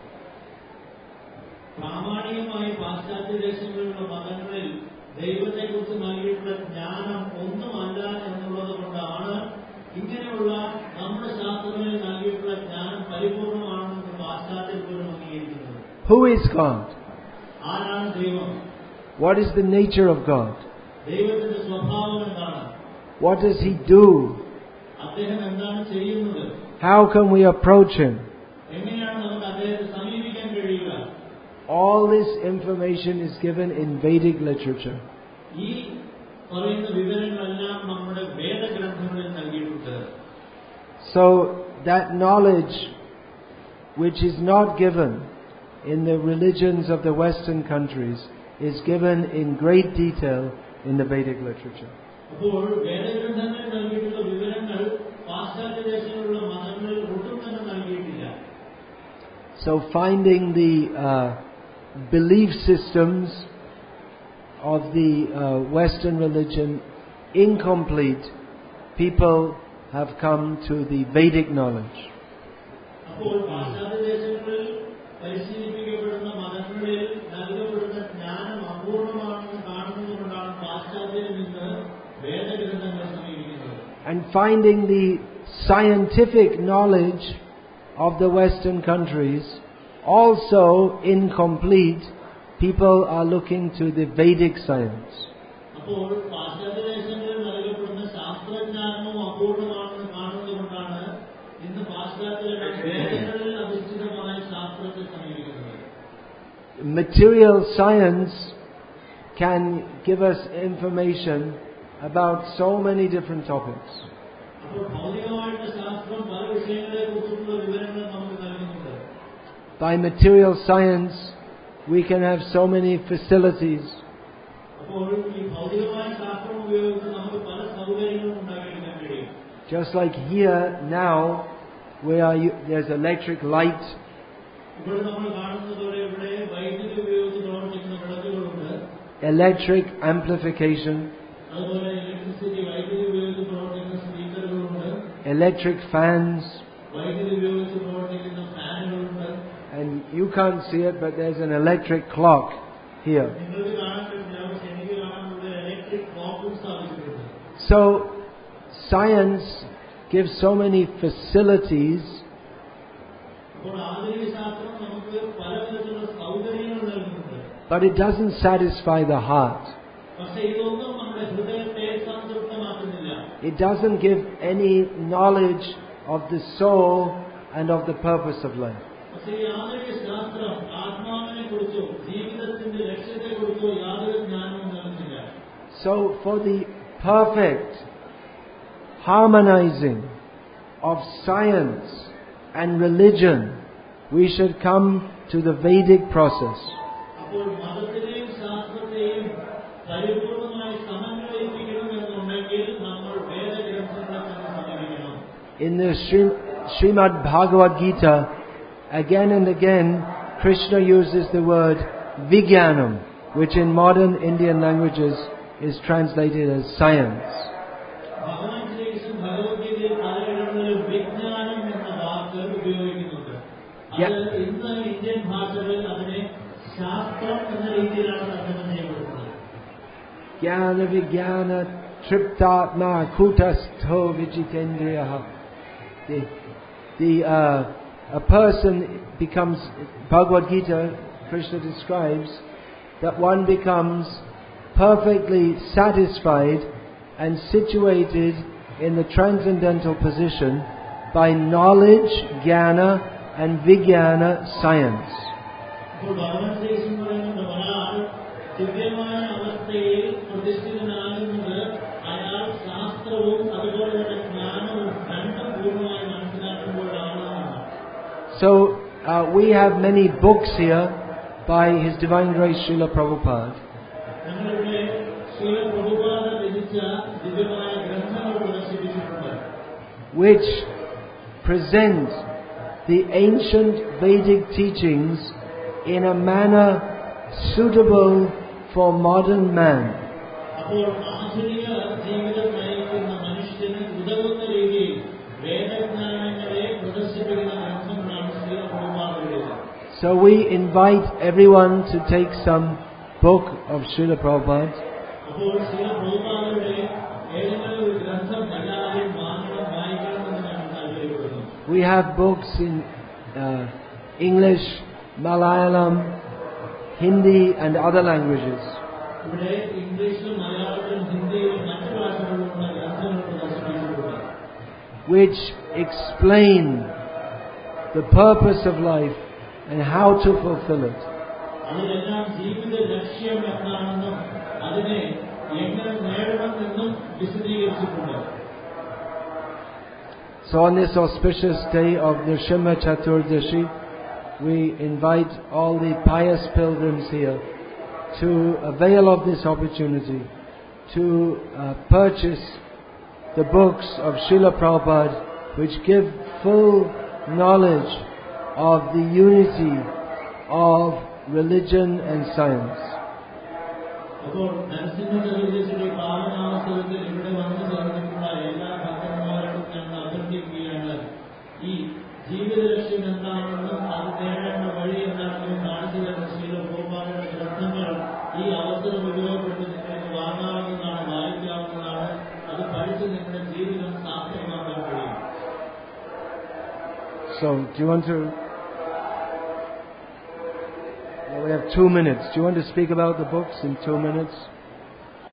[SPEAKER 2] പ്രാമാണികമായി പാശ്ചാത്യ ദേശങ്ങളിലുള്ള മതങ്ങളിൽ ദൈവത്തെക്കുറിച്ച് നൽകിയിട്ടുള്ള ജ്ഞാനം ഒന്നുമല്ല എന്നുള്ളത് കൊണ്ടാണ് ഇങ്ങനെയുള്ള നമ്മുടെ ശാസ്ത്രങ്ങളിൽ നൽകിയിട്ടുള്ള ജ്ഞാനം പരിപൂർണമാണെന്ന് പാശ്ചാത്യർ പോലും അംഗീകരിക്കുന്നത്.
[SPEAKER 1] Who is God?
[SPEAKER 2] ആരാണ് ദൈവം?
[SPEAKER 1] What is the nature of God?
[SPEAKER 2] ദൈവത്തിന്റെ സ്വഭാവം എന്താണ്?
[SPEAKER 1] What does He do?
[SPEAKER 2] അദ്ദേഹം എന്താണ് ചെയ്യുന്നത്?
[SPEAKER 1] How can we approach Him?
[SPEAKER 2] എങ്ങനെയാണ് നമുക്ക് അദ്ദേഹത്തെ സമീപിക്കാൻ കഴിയുക?
[SPEAKER 1] All this information is given in Vedic literature.
[SPEAKER 2] ഈ പറയുന്ന വിവരങ്ങളെല്ലാം നമ്മുടെ വേദഗ്രന്ഥങ്ങളിൽ നൽകിയിട്ടുണ്ട്.
[SPEAKER 1] So that knowledge which is not given in the religions of the Western countries is given in great detail in the Vedic literature.
[SPEAKER 2] അപ്പോൾ വേദഗ്രന്ഥങ്ങളിൽ നൽകിയിട്ടുള്ള വിവരങ്ങൾ പാശ്ചാത്യ ദേശങ്ങളിലുള്ള മതങ്ങളിൽ ഒട്ടും തന്നെ നൽകിയിട്ടില്ല.
[SPEAKER 1] So finding the uh, belief systems of the uh, Western religion incomplete, people have come to the Vedic knowledge.
[SPEAKER 2] അപ്പോൾ പാശ്ചാത്യ ദേശങ്ങളിൽ പരിശീലിപ്പിക്കപ്പെടുന്ന മതങ്ങളിൽ നൽകപ്പെടുന്ന ജ്ഞാനം അപൂർണമാണെന്ന് കാണുന്നതുകൊണ്ടാണ് പാശ്ചാത്യരിൽ നിന്ന് വേദഗ്രന്ഥങ്ങളെ സമീപിക്കുന്നത്.
[SPEAKER 1] And finding the scientific knowledge of the Western countries also incomplete, people are looking to the Vedic science.
[SPEAKER 2] അപ്പോൾ പാശ്ചാത്യ ദേശങ്ങളിൽ നൽകപ്പെടുന്ന ശാസ്ത്രജ്ഞാനവും അപൂർണമാണെന്ന് കാണുന്നതുകൊണ്ടാണ് ഇന്ന് പാശ്ചാത്യരുടെ വേദങ്ങളിൽ അധിഷ്ഠിതമായ ശാസ്ത്രത്തെ സമീപിക്കുന്നത്.
[SPEAKER 1] Material science can give us information about so many different topics.
[SPEAKER 2] അപ്പോൾ ഭൗതികമായിട്ടുള്ള ശാസ്ത്രം പല വിഷയങ്ങളെ കുറിച്ചുള്ള വിവരങ്ങൾ നമുക്ക് നൽകുന്നുണ്ട്.
[SPEAKER 1] By material science, we can have so many facilities.
[SPEAKER 2] അപ്പോൾ ഈ ഭൗതികമായ ശാസ്ത്രം ഉപയോഗിച്ച് നമുക്ക് പല സൗകര്യങ്ങളും ഉണ്ടാക്കിയെടുക്കാൻ കഴിയും.
[SPEAKER 1] Just like here now, where you, there's electric light,
[SPEAKER 2] ഇവിടെ നമ്മൾ കാണുന്നതോടെ ഇവിടെ വൈദ്യുതി ഉപയോഗിച്ച് പ്രവർത്തിക്കുന്ന വിളക്കുകളുണ്ട്.
[SPEAKER 1] electric amplification,
[SPEAKER 2] അതുപോലെ ഇലക്ട്രിസിറ്റി വൈദ്യുതി ഉപയോഗിച്ച് പ്രവർത്തിക്കുന്ന സ്പീക്കറുകളുണ്ട്.
[SPEAKER 1] electric fans,
[SPEAKER 2] വൈദ്യുതി ഉപയോഗിച്ച് പ്രവർത്തിക്കുന്ന ഫാനുകളുണ്ട്.
[SPEAKER 1] and you can't see it, but there's an electric clock here.
[SPEAKER 2] നിങ്ങൾക്ക് കാണാൻ പറ്റില്ല, പക്ഷെ എനിക്ക് കാണാനുള്ള ഇലക്ട്രിക് ക്ലോക്കും സ്ഥാപിച്ചിട്ടുണ്ട്.
[SPEAKER 1] So, science gives so many facilities,
[SPEAKER 2] അപ്പോൾ ആധുനിക ശാസ്ത്രം നമുക്ക് പല വിധത്തിലുള്ള സൗകര്യങ്ങൾ നൽകുന്നുണ്ട്.
[SPEAKER 1] but it doesn't satisfy the heart.
[SPEAKER 2] പക്ഷെ ഇതൊന്നും നമ്മുടെ ഹൃദയത്തെ സംതൃപ്തമാക്കുന്നില്ല.
[SPEAKER 1] It doesn't give any knowledge of the soul and of the purpose of life.
[SPEAKER 2] പക്ഷേ ഈ ആധുനിക ശാസ്ത്രം ആത്മാവിനെ കുറിച്ചോ ജീവിതത്തിന്റെ ലക്ഷ്യത്തെ കുറിച്ചോ യാതൊരു ജ്ഞാനവും നൽകുന്നില്ല.
[SPEAKER 1] So for the perfect harmonizing of science and religion, we should come to the Vedic process.
[SPEAKER 2] അപ്പോൾ മതത്തെയും ശാസ്ത്രത്തെയും പരിപൂർണമായി സമന്വയിപ്പിക്കണം എന്നുണ്ടെങ്കിൽ നമ്മൾ വേദഗ്രന്ഥങ്ങളെ തന്നെ സമീപിക്കണം.
[SPEAKER 1] In the Sri- Srimad Bhagavad Gita, again and again, Krishna uses the word Vijnanam, which in modern Indian languages is translated as science.
[SPEAKER 2] ഭഗവാൻ ശ്രീകൃഷ്ണൻ ഭഗവത്ഗീതയിൽ പലയിടങ്ങളിലും വിജ്ഞാനം എന്ന വാക്ക് ഉപയോഗിക്കുന്നുണ്ട്. അത് ഇന്ന് ഇന്ത്യൻ ഭാഷകളിൽ അതിനെ ശാസ്ത്രം എന്ന രീതിയിലാണ് തർജ്ജമ ചെയ്യപ്പെടുന്നത്.
[SPEAKER 1] Jnana Vijnana Triptatma Kutastho Vijitendriyaha. The, the, uh, a person becomes, Bhagavad Gita, Krishna describes, that one becomes perfectly satisfied and situated in the transcendental position by knowledge, jnana and vijnana science.
[SPEAKER 2] അപ്പോൾ ഭഗവാൻ ശ്രീകൃഷ്ണൻ പറയുന്നുണ്ട്, ഒരാൾ ദിവ്യമായ അവസ്ഥയിൽ പ്രതിഷ്ഠിതനാകുന്നത് അയാൾ ശാസ്ത്രവും അതുപോലെ തന്നെ ജ്ഞാനവും രണ്ടും പൂർണ്ണമായി മനസ്സിലാക്കുമ്പോഴാണ്.
[SPEAKER 1] So uh, we have many books here by His Divine Grace Srila Prabhupada,
[SPEAKER 2] ഞങ്ങളിവിടെ ശ്രീല പ്രഭുപാദ രചിച്ച ദിവ്യമായ ഗ്രന്ഥങ്ങൾ പ്രദർശിപ്പിച്ചിട്ടുണ്ട്,
[SPEAKER 1] which present the ancient Vedic teachings in a manner suitable for modern man.
[SPEAKER 2] അപ്പോൾ ആധുനിക ജീവിതം നയിക്കുന്ന മനുഷ്യന് ഉതകുന്ന രീതിയിൽ വേദജ്ഞാനങ്ങളെ പ്രദർശിപ്പിക്കുന്ന ഗ്രന്ഥങ്ങളാണ് Srila പ്രഭുപാദയുടേത്.
[SPEAKER 1] So we invite everyone to take some book of Srila Prabhupada.
[SPEAKER 2] അപ്പോൾ ശ്രീല പ്രഭുപാദയുടെ ഏതെങ്കിലും ഒരു ഗ്രന്ഥം എല്ലാവരും വാങ്ങണം, വായിക്കണമെന്ന് ഞാൻ താല്പര്യപ്പെടുന്നു.
[SPEAKER 1] We have books in uh, English, Malayalam, Hindi and other languages,
[SPEAKER 2] ഇവിടെ ഇംഗ്ലീഷിലും മലയാളത്തിലും ഹിന്ദിയിലും മറ്റു ഭാഷകളിലുമുള്ള ഗ്രന്ഥങ്ങൾ പ്രദർശിപ്പിച്ചിട്ടുണ്ട്,
[SPEAKER 1] which explain the purpose of life and how to fulfill it.
[SPEAKER 2] അതിലെല്ലാം ജീവിത ലക്ഷ്യം എന്താണെന്നും അതിനെ എങ്ങനെ നേടണമെന്നും വിശദീകരിച്ചിട്ടുണ്ട്.
[SPEAKER 1] So on this auspicious day of Nrsimha Chaturdashi, we invite all the pious pilgrims here to avail of this opportunity to uh, purchase the books of Srila Prabhupada, which give full knowledge of the unity of religion and science.
[SPEAKER 2] അപ്പോൾ നരസിംഹ ചതുർദശിയുടെ പാവനാവസരത്തിൽ ഇവിടെ വന്നു ചേർന്നിട്ടുള്ള എല്ലാ ഭക്തന്മാരോടും ഞങ്ങൾ അഭ്യർത്ഥിക്കുകയാണ്, ഈ ജീവിത ലക്ഷ്യം എന്താണെന്നും അത് നേടേണ്ട വഴി എന്താണെന്നും കാണിച്ചു തരുന്ന ശ്രീല പ്രഭുപാദയുടെ ഗ്രന്ഥങ്ങൾ ഈ അവസരം ഉപയോഗപ്പെട്ട് നിങ്ങൾക്ക് വാങ്ങാവുന്നതാണ്, വായിക്കാവുന്നതാണ്. അത് പഠിച്ച് നിങ്ങളുടെ ജീവിതം സാർത്ഥകമാക്കാൻ കഴിയും.
[SPEAKER 1] So, do you want to... Well, we have two minutes. Do you want to speak about the books in two minutes?